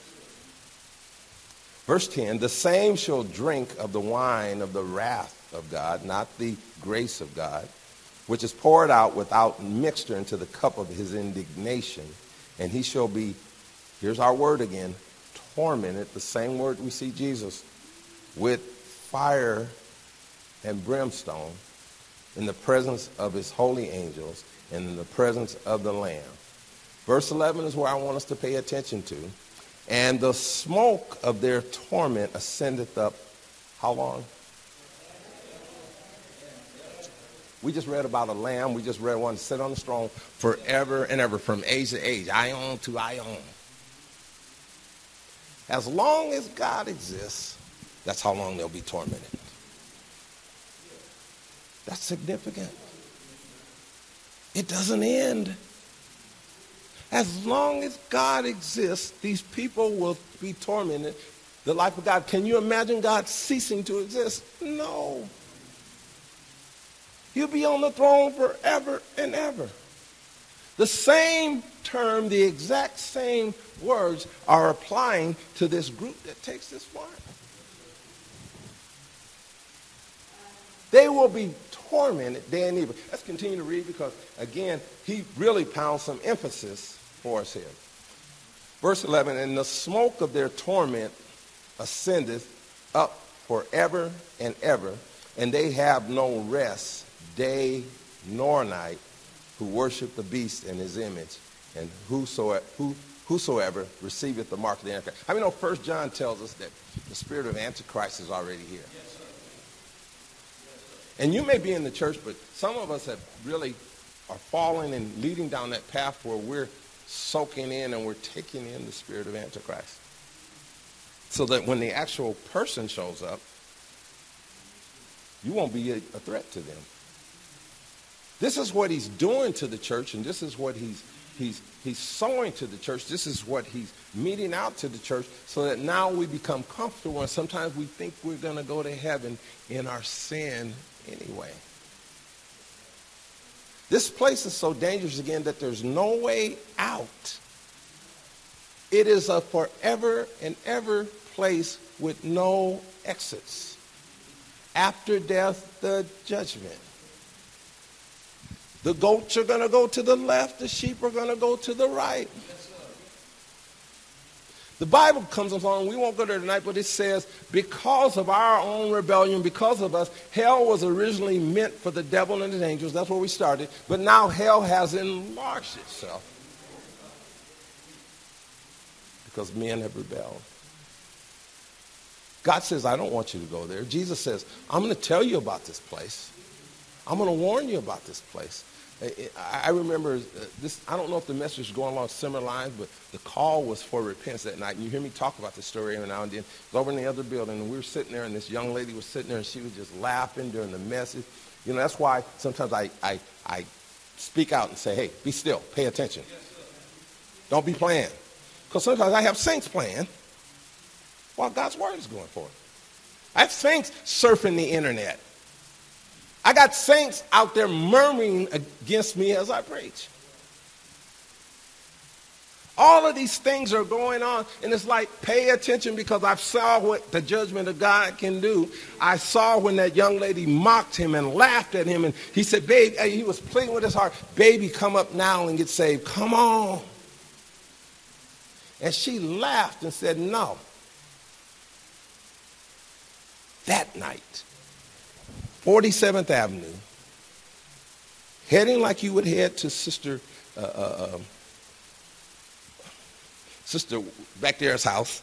Verse ten, "The same shall drink of the wine of the wrath of God, not the grace of God, which is poured out without mixture into the cup of his indignation. And he shall be," here's our word again, "tormented," the same word we see Jesus, "with fire and brimstone in the presence of his holy angels and in the presence of the Lamb." Verse eleven is where I want us to pay attention to. "And the smoke of their torment ascendeth up," how long? We just read about a lamb. We just read one sit on the throne forever and ever, from age to age, ion to ion. As long as God exists, That's how long they'll be tormented. That's significant. It doesn't end. As long as God exists, these people will be tormented. The life of God. Can you imagine God ceasing to exist? No. He'll be on the throne forever and ever. The same term, the exact same words are applying to this group that takes this mark. They will be tormented day and evening. Let's continue to read because, again, he really pounds some emphasis for us here. Verse eleven, and the smoke of their torment ascendeth up forever and ever, and they have no rest day nor night who worship the beast and his image, and whosoever, who, whosoever receiveth the mark of the Antichrist. I mean, no, First John tells us that the spirit of Antichrist is already here. Yes, sir. And you may be in the church, but some of us have really are falling and leading down that path where we're soaking in and we're taking in the spirit of Antichrist. So that when the actual person shows up, you won't be a, a threat to them. This is what he's doing to the church, and this is what he's he's he's sowing to the church. This is what he's meting out to the church, so that now we become comfortable, and sometimes we think we're going to go to heaven in our sin anyway. This place is so dangerous, again, that there's no way out. It is a forever and ever place with no exits. After death, the judgment. The goats are going to go to the left. The sheep are going to go to the right. The Bible comes along. We won't go there tonight, but it says, because of our own rebellion, because of us, hell was originally meant for the devil and his angels. That's where we started. But now hell has enlarged itself because men have rebelled. God says, I don't want you to go there. Jesus says, I'm going to tell you about this place. I'm going to warn you about this place. I remember this, I don't know if the message is going along similar lines, but the call was for repentance that night. And you hear me talk about this story every now and then. It was over in the other building, and we were sitting there, and this young lady was sitting there, and she was just laughing during the message. You know, that's why sometimes I, I, I speak out and say, hey, be still, pay attention. Don't be playing. Because sometimes I have saints playing while God's word is going forth. I have saints surfing the internet. I got saints out there murmuring against me as I preach. All of these things are going on, and it's like, pay attention, because I saw what the judgment of God can do. I saw when that young lady mocked him and laughed at him, and he said, babe, he was pleading with his heart, baby, come up now and get saved. Come on. And she laughed and said, no. That night, forty-seventh Avenue, heading like you would head to Sister uh, uh, Sister back there's house,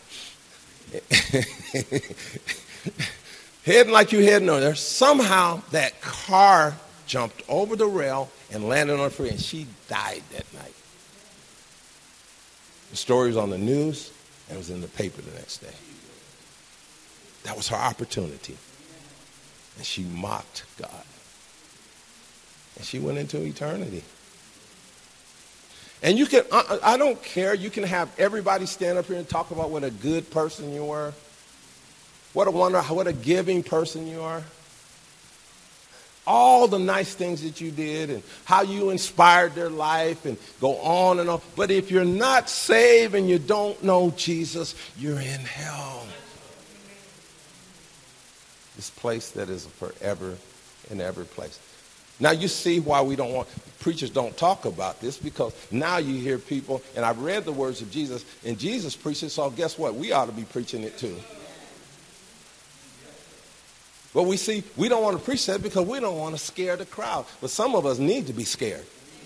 heading like you heading over there, somehow that car jumped over the rail and landed on her feet, and she died that night. The story was on the news and was in the paper the next day. That was her opportunity. And she mocked God. And she went into eternity. And you can, I, I don't care, you can have everybody stand up here and talk about what a good person you are. What a wonder, what a giving person you are. All the nice things that you did and how you inspired their life and go on and on. But if you're not saved and you don't know Jesus, you're in hell. This place that is a forever and ever place. Now you see why we don't want, preachers don't talk about this, because now you hear people, and I've read the words of Jesus, and Jesus preached it, so guess what? We ought to be preaching it too. But we see, we don't want to preach that because we don't want to scare the crowd. But some of us need to be scared.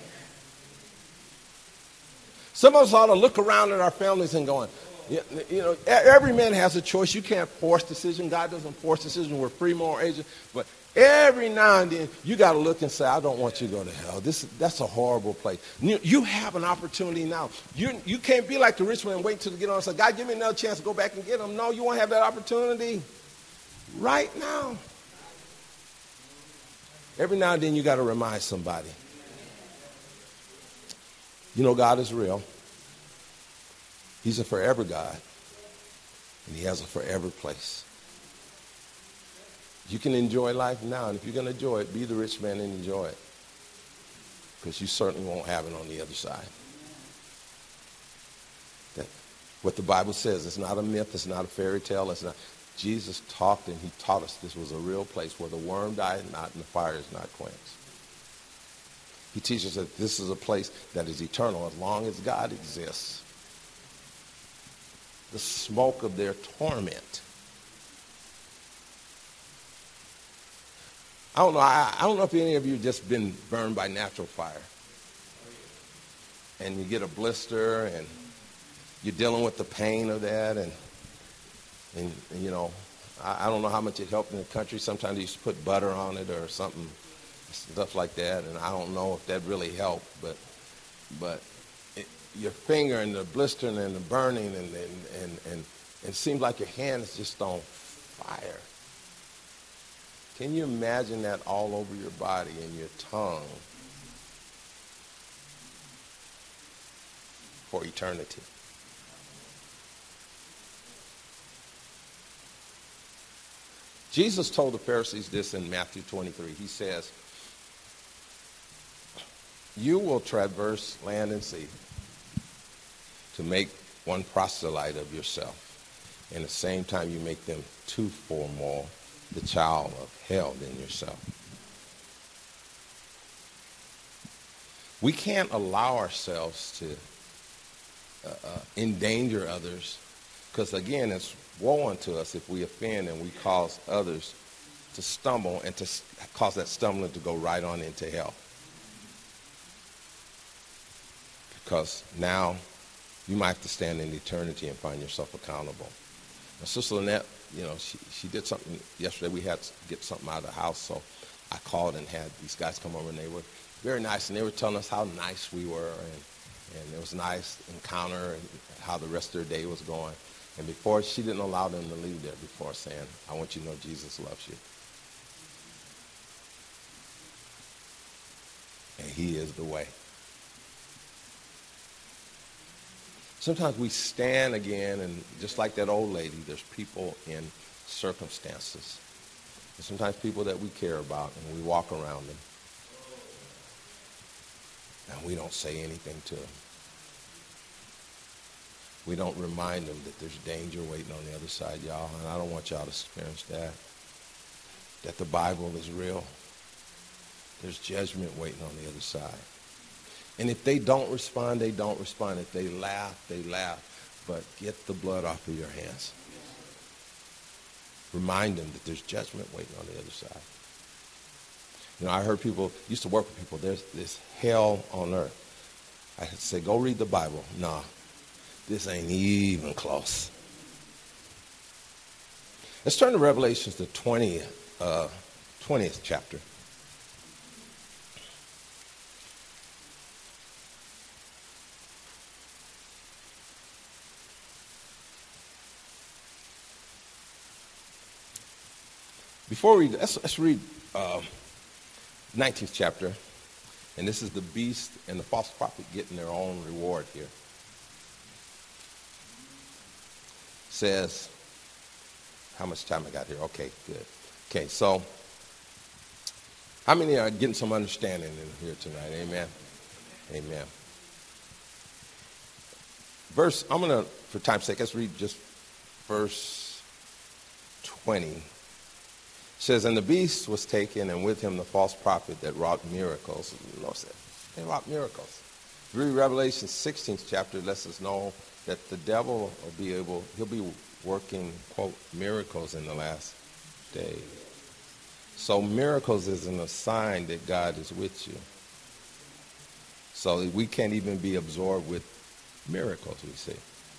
Some of us ought to look around at our families and going, you know, every man has a choice. You can't force decision. God doesn't force decision. We're free moral agents. But every now and then, you got to look and say, I don't want you to go to hell. This, that's a horrible place. You, you have an opportunity now. You, you can't be like the rich man and wait until you get on and say, God, give me another chance to go back and get them. No, you won't have that opportunity. Right now. Every now and then you got to remind somebody. You know, God is real. He's a forever God. And he has a forever place. You can enjoy life now. And if you're going to enjoy it, be the rich man and enjoy it. Because you certainly won't have it on the other side. That, what the Bible says, it's not a myth, it's not a fairy tale, it's not. Jesus talked and he taught us this was a real place where the worm died not and the fire is not quenched. He teaches that this is a place that is eternal as long as God exists. The smoke of their torment. I don't know. I, I don't know if any of you have just been burned by natural fire. And you get a blister and you're dealing with the pain of that. And, and, and you know, I, I don't know how much it helped in the country. Sometimes they used to put butter on it or something, stuff like that. And I don't know if that really helped. But, but it, your finger and the blistering and the burning and, and, and, and it seems like your hand is just on fire. Can you imagine that all over your body and your tongue for eternity? Jesus told the Pharisees this in Matthew twenty-three. He says, you will traverse land and sea to make one proselyte of yourself. And at the same time, you make them two for more, the child of hell than yourself. We can't allow ourselves to uh, uh, endanger others because, again, it's woe unto us if we offend and we cause others to stumble and to cause that stumbling to go right on into hell. Because now you might have to stand in eternity and find yourself accountable. Now, Sister Lynette, you know, she, she did something yesterday. We had to get something out of the house, so I called and had these guys come over, and they were very nice, and they were telling us how nice we were, and, and it was a nice encounter and how the rest of their day was going. And before, she didn't allow them to leave there before saying, I want you to know Jesus loves you. And he is the way. Sometimes we stand again, and just like that old lady, there's people in circumstances. And sometimes people that we care about, and we walk around them. And we don't say anything to them. We don't remind them that there's danger waiting on the other side, y'all. And I don't want y'all to experience that. That the Bible is real. There's judgment waiting on the other side. And if they don't respond, they don't respond. If they laugh, they laugh. But get the blood off of your hands. Remind them that there's judgment waiting on the other side. You know, I heard people, used to work with people, there's this hell on earth. I had to say, go read the Bible. Nah, this ain't even close. Let's turn to Revelations, the twentieth, uh, twentieth chapter. Before we, let's, let's read uh, nineteenth chapter, and this is the beast and the false prophet getting their own reward here. Says, how much time I got here? Okay, good. Okay, so how many are getting some understanding in here tonight? Amen. Amen. Verse, I'm going to, for time's sake, let's read just verse twenty. It says, and the beast was taken, and with him the false prophet that wrought miracles. The Lord said, they wrought miracles. Read Revelation sixteenth chapter, lets us know that the devil will be able, he'll be working, quote, miracles in the last days. So miracles isn't a sign that God is with you. So we can't even be absorbed with miracles, we see.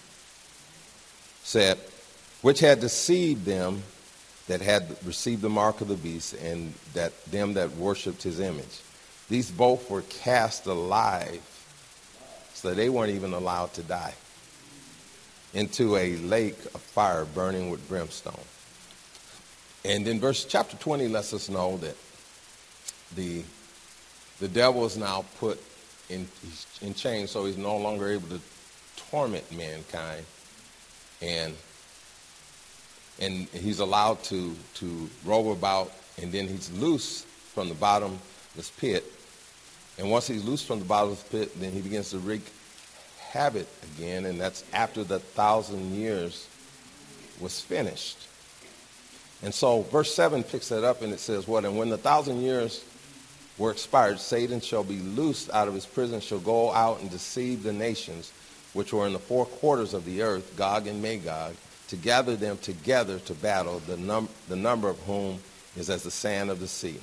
Said, which had deceived them that had received the mark of the beast, and that them that worshipped his image. These both were cast alive, so they weren't even allowed to die, into a lake of fire burning with brimstone. And then verse chapter twenty lets us know that the the devil is now put in he's in chains, so he's no longer able to torment mankind, and and he's allowed to to rove about, and then he's loose from the bottomless pit. And once he's loose from the bottomless pit, then he begins to wreak havoc again, and that's after the thousand years was finished. And so verse seven picks that up, and it says what? And when the thousand years were expired, Satan shall be loosed out of his prison, shall go out and deceive the nations which were in the four quarters of the earth, Gog and Magog, to gather them together to battle, the, num- the number of whom is as the sand of the sea.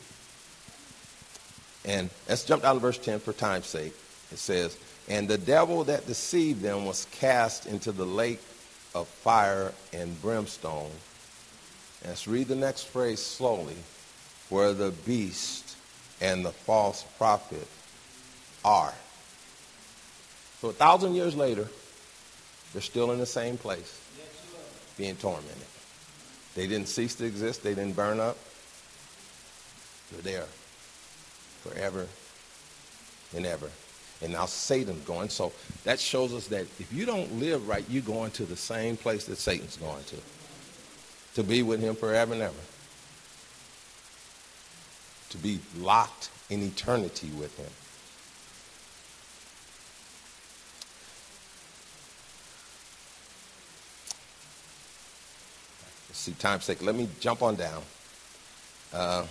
And let's jump down to verse ten for time's sake. It says, and the devil that deceived them was cast into the lake of fire and brimstone. And let's read the next phrase slowly. Where the beast and the false prophet are. So a thousand years later, they're still in the same place, being tormented. They didn't cease to exist. They didn't burn up. They're there forever and ever. And now Satan's going. So that shows us that if you don't live right, you're going to the same place that Satan's going to. To be with him forever and ever. To be locked in eternity with him. Let's see, time's sake. Let me jump on down. Uh,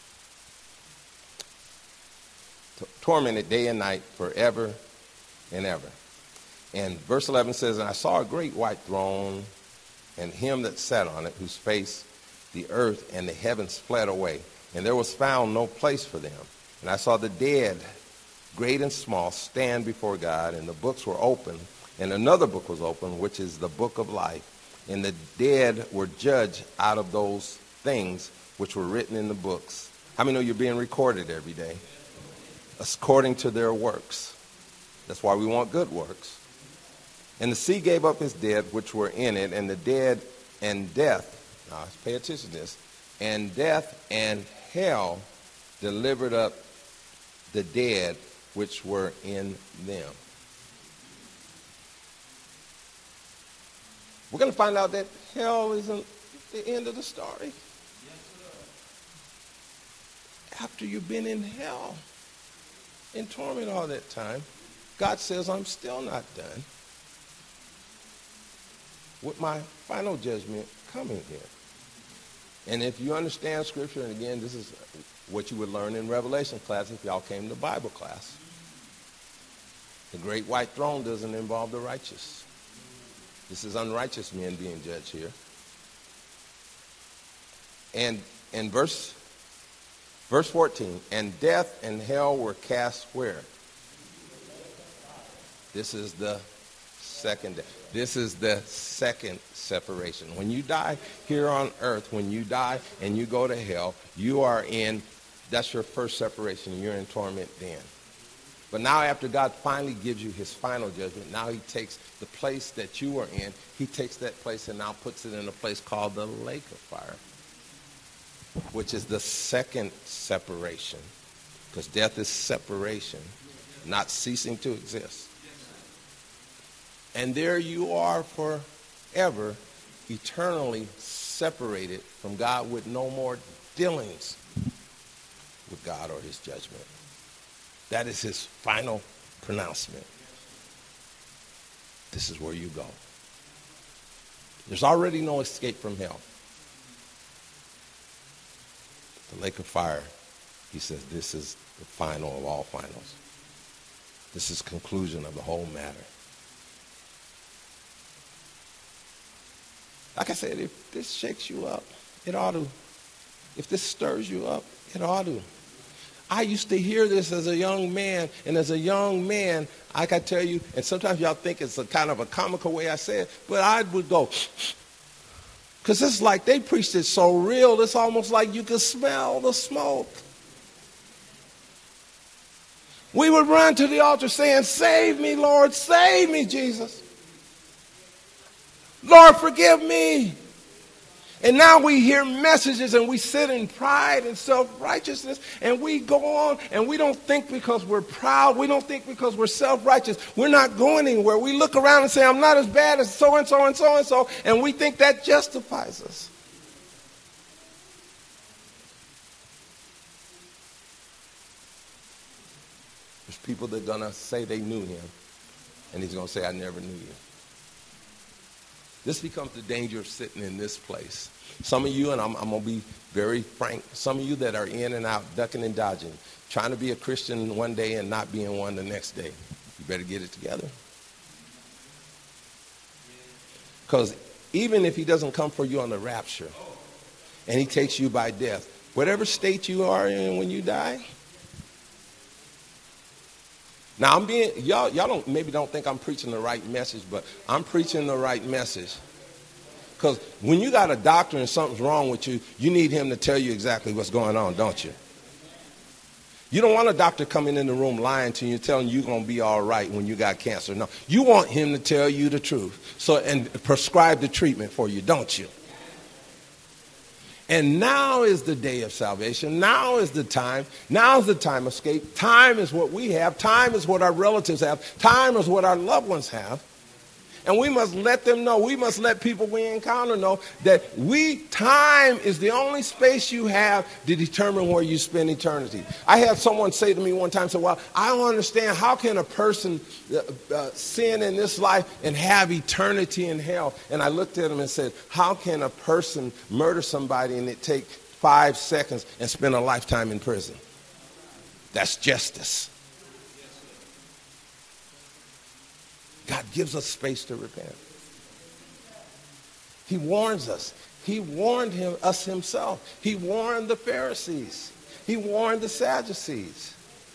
t- tormented day and night forever and ever. And verse eleven says, and I saw a great white throne, and him that sat on it, whose face the earth and the heavens fled away. And there was found no place for them. And I saw the dead, great and small, stand before God, and the books were open. And another book was open, which is the book of life. And the dead were judged out of those things which were written in the books. How many know you're being recorded every day? According to their works. That's why we want good works. And the sea gave up its dead which were in it, and the dead and death, now let's pay attention to this, and death and hell delivered up the dead which were in them. We're going to find out that hell isn't the end of the story. After you've been in hell, in torment all that time, God says, I'm still not done with my final judgment coming here. And if you understand Scripture, and again, this is what you would learn in Revelation class if y'all came to Bible class. The great white throne doesn't involve the righteous. This is unrighteous men being judged here. And in verse, verse fourteen, and death and hell were cast where? This is the second death. This is the second separation. When you die here on earth, when you die and you go to hell, you are in, that's your first separation. You're in torment then. But now after God finally gives you his final judgment, now he takes the place that you were in, he takes that place and now puts it in a place called the lake of fire, which is the second separation. Because death is separation, not ceasing to exist. And there you are forever, eternally separated from God with no more dealings with God or his judgment. That is his final pronouncement. This is where you go. There's already no escape from hell. The lake of fire, he says, this is the final of all finals. This is conclusion of the whole matter. Like I said, if this shakes you up, it ought to. If this stirs you up, it ought to. I used to hear this as a young man, and as a young man, I can tell you, and sometimes y'all think it's a kind of a comical way I say it, but I would go, because it's like they preached it so real, it's almost like you could smell the smoke. We would run to the altar saying, save me, Lord, save me, Jesus. Lord, forgive me. And now we hear messages and we sit in pride and self-righteousness and we go on and we don't think because we're proud. We don't think because we're self-righteous. We're not going anywhere. We look around and say, I'm not as bad as so-and-so and so-and-so, and we think that justifies us. There's people that are going to say they knew him, and he's going to say, I never knew you. This becomes the danger of sitting in this place. Some of you, and I'm, I'm going to be very frank, some of you that are in and out, ducking and dodging, trying to be a Christian one day and not being one the next day. You better get it together. Because even if he doesn't come for you on the rapture and he takes you by death, whatever state you are in when you die. Now I'm being, y'all, y'all don't maybe don't think I'm preaching the right message, but I'm preaching the right message. Because when you got a doctor and something's wrong with you, you need him to tell you exactly what's going on, don't you? You don't want a doctor coming in the room lying to you, telling you you're going to be all right when you got cancer. No, you want him to tell you the truth, so and prescribe the treatment for you, don't you? And now is the day of salvation. Now is the time. Now is the time of escape. Time is what we have. Time is what our relatives have. Time is what our loved ones have. And we must let them know. We must let people we encounter know that we, time is the only space you have to determine where you spend eternity. I had someone say to me one time, say, well, I don't understand. How can a person uh, uh, sin in this life and have eternity in hell? And I looked at him and said, how can a person murder somebody and it take five seconds and spend a lifetime in prison? That's justice. God gives us space to repent. He warns us. He warned him, us himself. He warned the Pharisees. He warned the Sadducees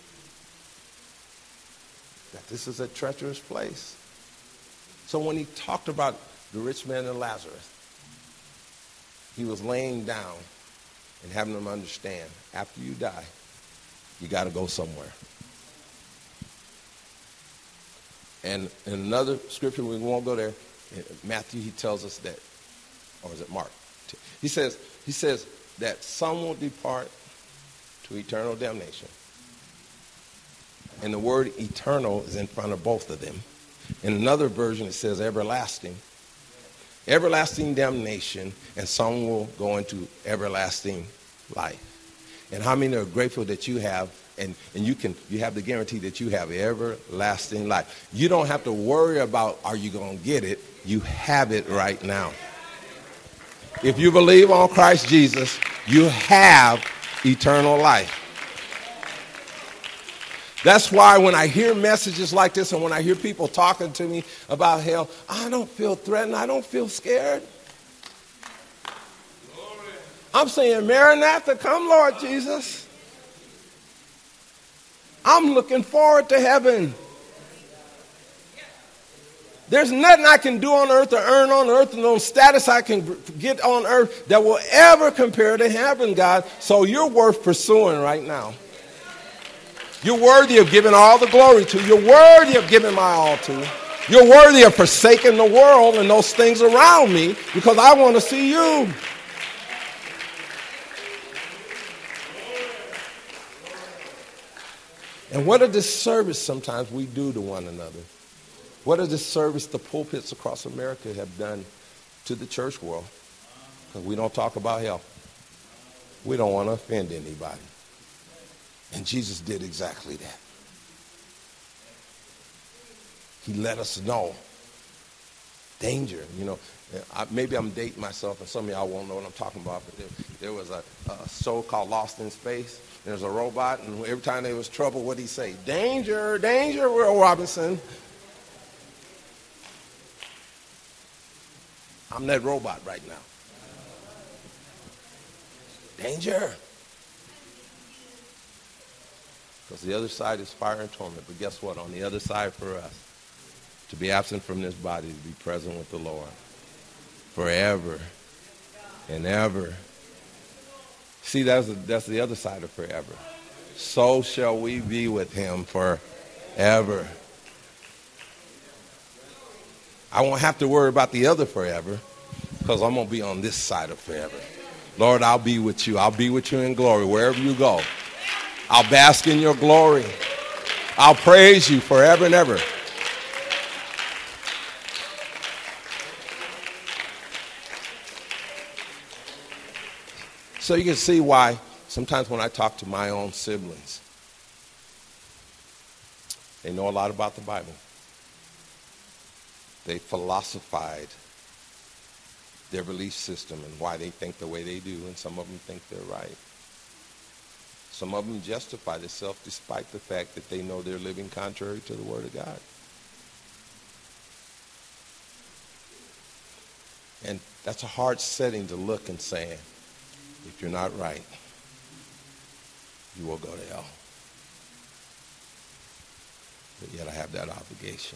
that this is a treacherous place. So when he talked about the rich man and Lazarus, he was laying down and having them understand, after you die, you got to go somewhere. And in another scripture, we won't go there, in Matthew, he tells us that, or is it Mark? He says, he says that some will depart to eternal damnation. And the word eternal is in front of both of them. In another version, it says everlasting. Everlasting damnation, and some will go into everlasting life. And how many are grateful that you have And, and you can you have the guarantee that you have everlasting life. You don't have to worry about are you going to get it. You have it right now. If you believe on Christ Jesus, you have eternal life. That's why when I hear messages like this and when I hear people talking to me about hell, I don't feel threatened. I don't feel scared. I'm saying, Maranatha, come, Lord Jesus. I'm looking forward to heaven. There's nothing I can do on earth or earn on earth, and no status I can get on earth that will ever compare to heaven, God. So you're worth pursuing right now. You're worthy of giving all the glory to. You're worthy of giving my all to. You're worthy of forsaking the world and those things around me because I want to see you. And what a disservice sometimes we do to one another. What a disservice the pulpits across America have done to the church world. Because we don't talk about hell. We don't want to offend anybody. And Jesus did exactly that. He let us know. Danger. You know, I, maybe I'm dating myself, and some of y'all won't know what I'm talking about, but there, there was a, a show called Lost in Space. There's a robot, and every time there was trouble, what'd he say? Danger, danger, Will Robinson. I'm that robot right now. Danger. Because the other side is fire and torment. But guess what? On the other side for us, to be absent from this body, to be present with the Lord forever and ever. See, that's the, that's the other side of forever. So shall we be with him forever. I won't have to worry about the other forever because I'm going to be on this side of forever. Lord, I'll be with you. I'll be with you in glory wherever you go. I'll bask in your glory. I'll praise you forever and ever. So you can see why sometimes when I talk to my own siblings, they know a lot about the Bible. They philosophized their belief system and why they think the way they do, and some of them think they're right. Some of them justify themselves despite the fact that they know they're living contrary to the Word of God. And that's a hard setting to look and say, if you're not right, you will go to hell. But yet I have that obligation.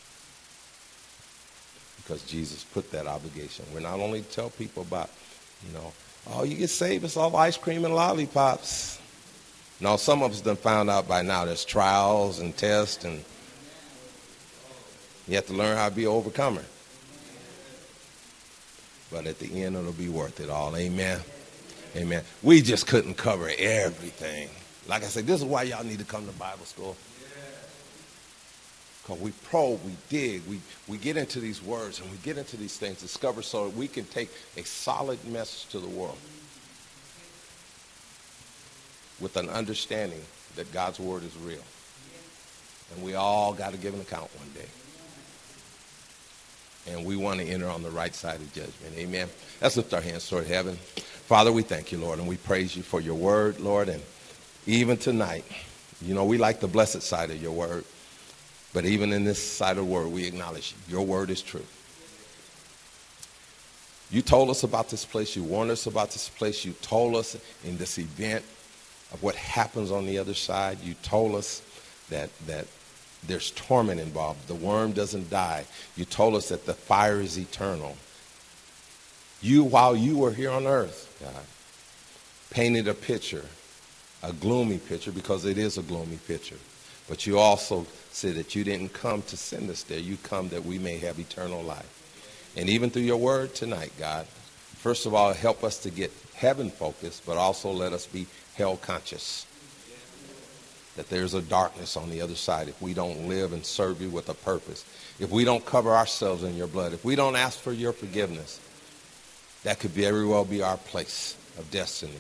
Because Jesus put that obligation. We're not only to tell people about, you know, oh, you get saved, it's all ice cream and lollipops. No, some of us done found out by now there's trials and tests, and you have to learn how to be an overcomer. But at the end, it'll be worth it all. Amen. Amen. We just couldn't cover everything. Like I said, this is why y'all need to come to Bible school. Because we probe, we dig, we, we get into these words and we get into these things, discover so that we can take a solid message to the world with an understanding that God's word is real. And we all got to give an account one day. And we want to enter on the right side of judgment. Amen. Let's lift our hands toward heaven. Father, we thank you, Lord, and we praise you for your word, Lord. And even tonight, you know, we like the blessed side of your word. But even in this side of the word, we acknowledge your word is true. You told us about this place. You warned us about this place. You told us in this event of what happens on the other side. You told us that that there's torment involved. The worm doesn't die. You told us that the fire is eternal. You, while you were here on earth, God, painted a picture, a gloomy picture, because it is a gloomy picture. But you also said that you didn't come to send us there. You come that we may have eternal life. And even through your word tonight, God, first of all, help us to get heaven focused, but also let us be hell conscious. That there's a darkness on the other side if we don't live and serve you with a purpose. If we don't cover ourselves in your blood. If we don't ask for your forgiveness, that could very well be our place of destiny.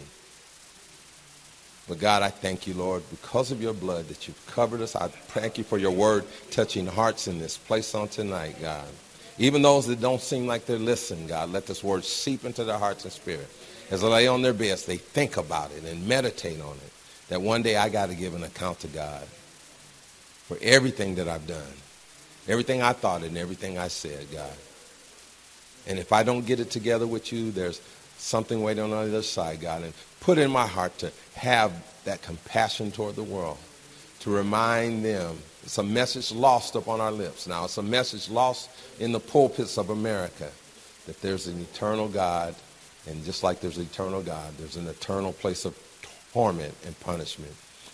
But God, I thank you, Lord, because of your blood that you've covered us. I thank you for your word touching hearts in this place on tonight, God. Even those that don't seem like they're listening, God, let this word seep into their hearts and spirit. As they lay on their beds, they think about it and meditate on it. That one day I got to give an account to God for everything that I've done, everything I thought and everything I said, God. And if I don't get it together with you, there's something waiting on the other side, God. And put in my heart to have that compassion toward the world, to remind them. It's a message lost upon our lips now. It's a message lost in the pulpits of America that there's an eternal God. And just like there's an eternal God, there's an eternal place of torment and punishment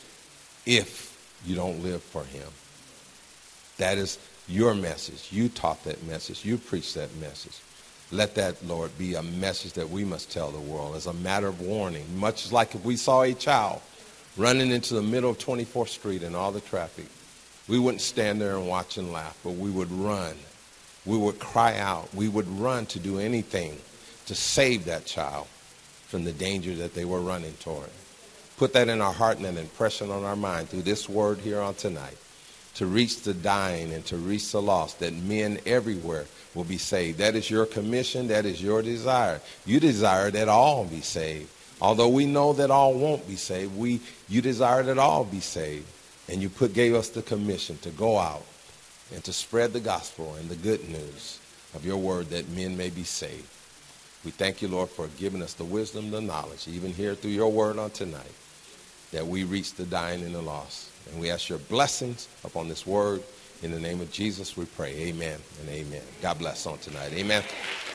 if you don't live for him. That is your message. You taught that message. You preached that message. Let that, Lord, be a message that we must tell the world as a matter of warning. Much like if we saw a child running into the middle of twenty-fourth street and all the traffic, we wouldn't stand there and watch and laugh, but we would run. We would cry out. We would run to do anything to save that child from the danger that they were running toward. Put that in our heart and an impression on our mind through this word here on tonight, to reach the dying and to reach the lost, that men everywhere will be saved. That is your commission. That is your desire. You desire that all be saved. Although we know that all won't be saved, we you desire that all be saved. And you put gave us the commission to go out and to spread the gospel and the good news of your word that men may be saved. We thank you, Lord, for giving us the wisdom, the knowledge, even here through your word on tonight, that we reach the dying and the lost. And we ask your blessings upon this word. In the name of Jesus, we pray. Amen and amen. God bless on tonight. Amen.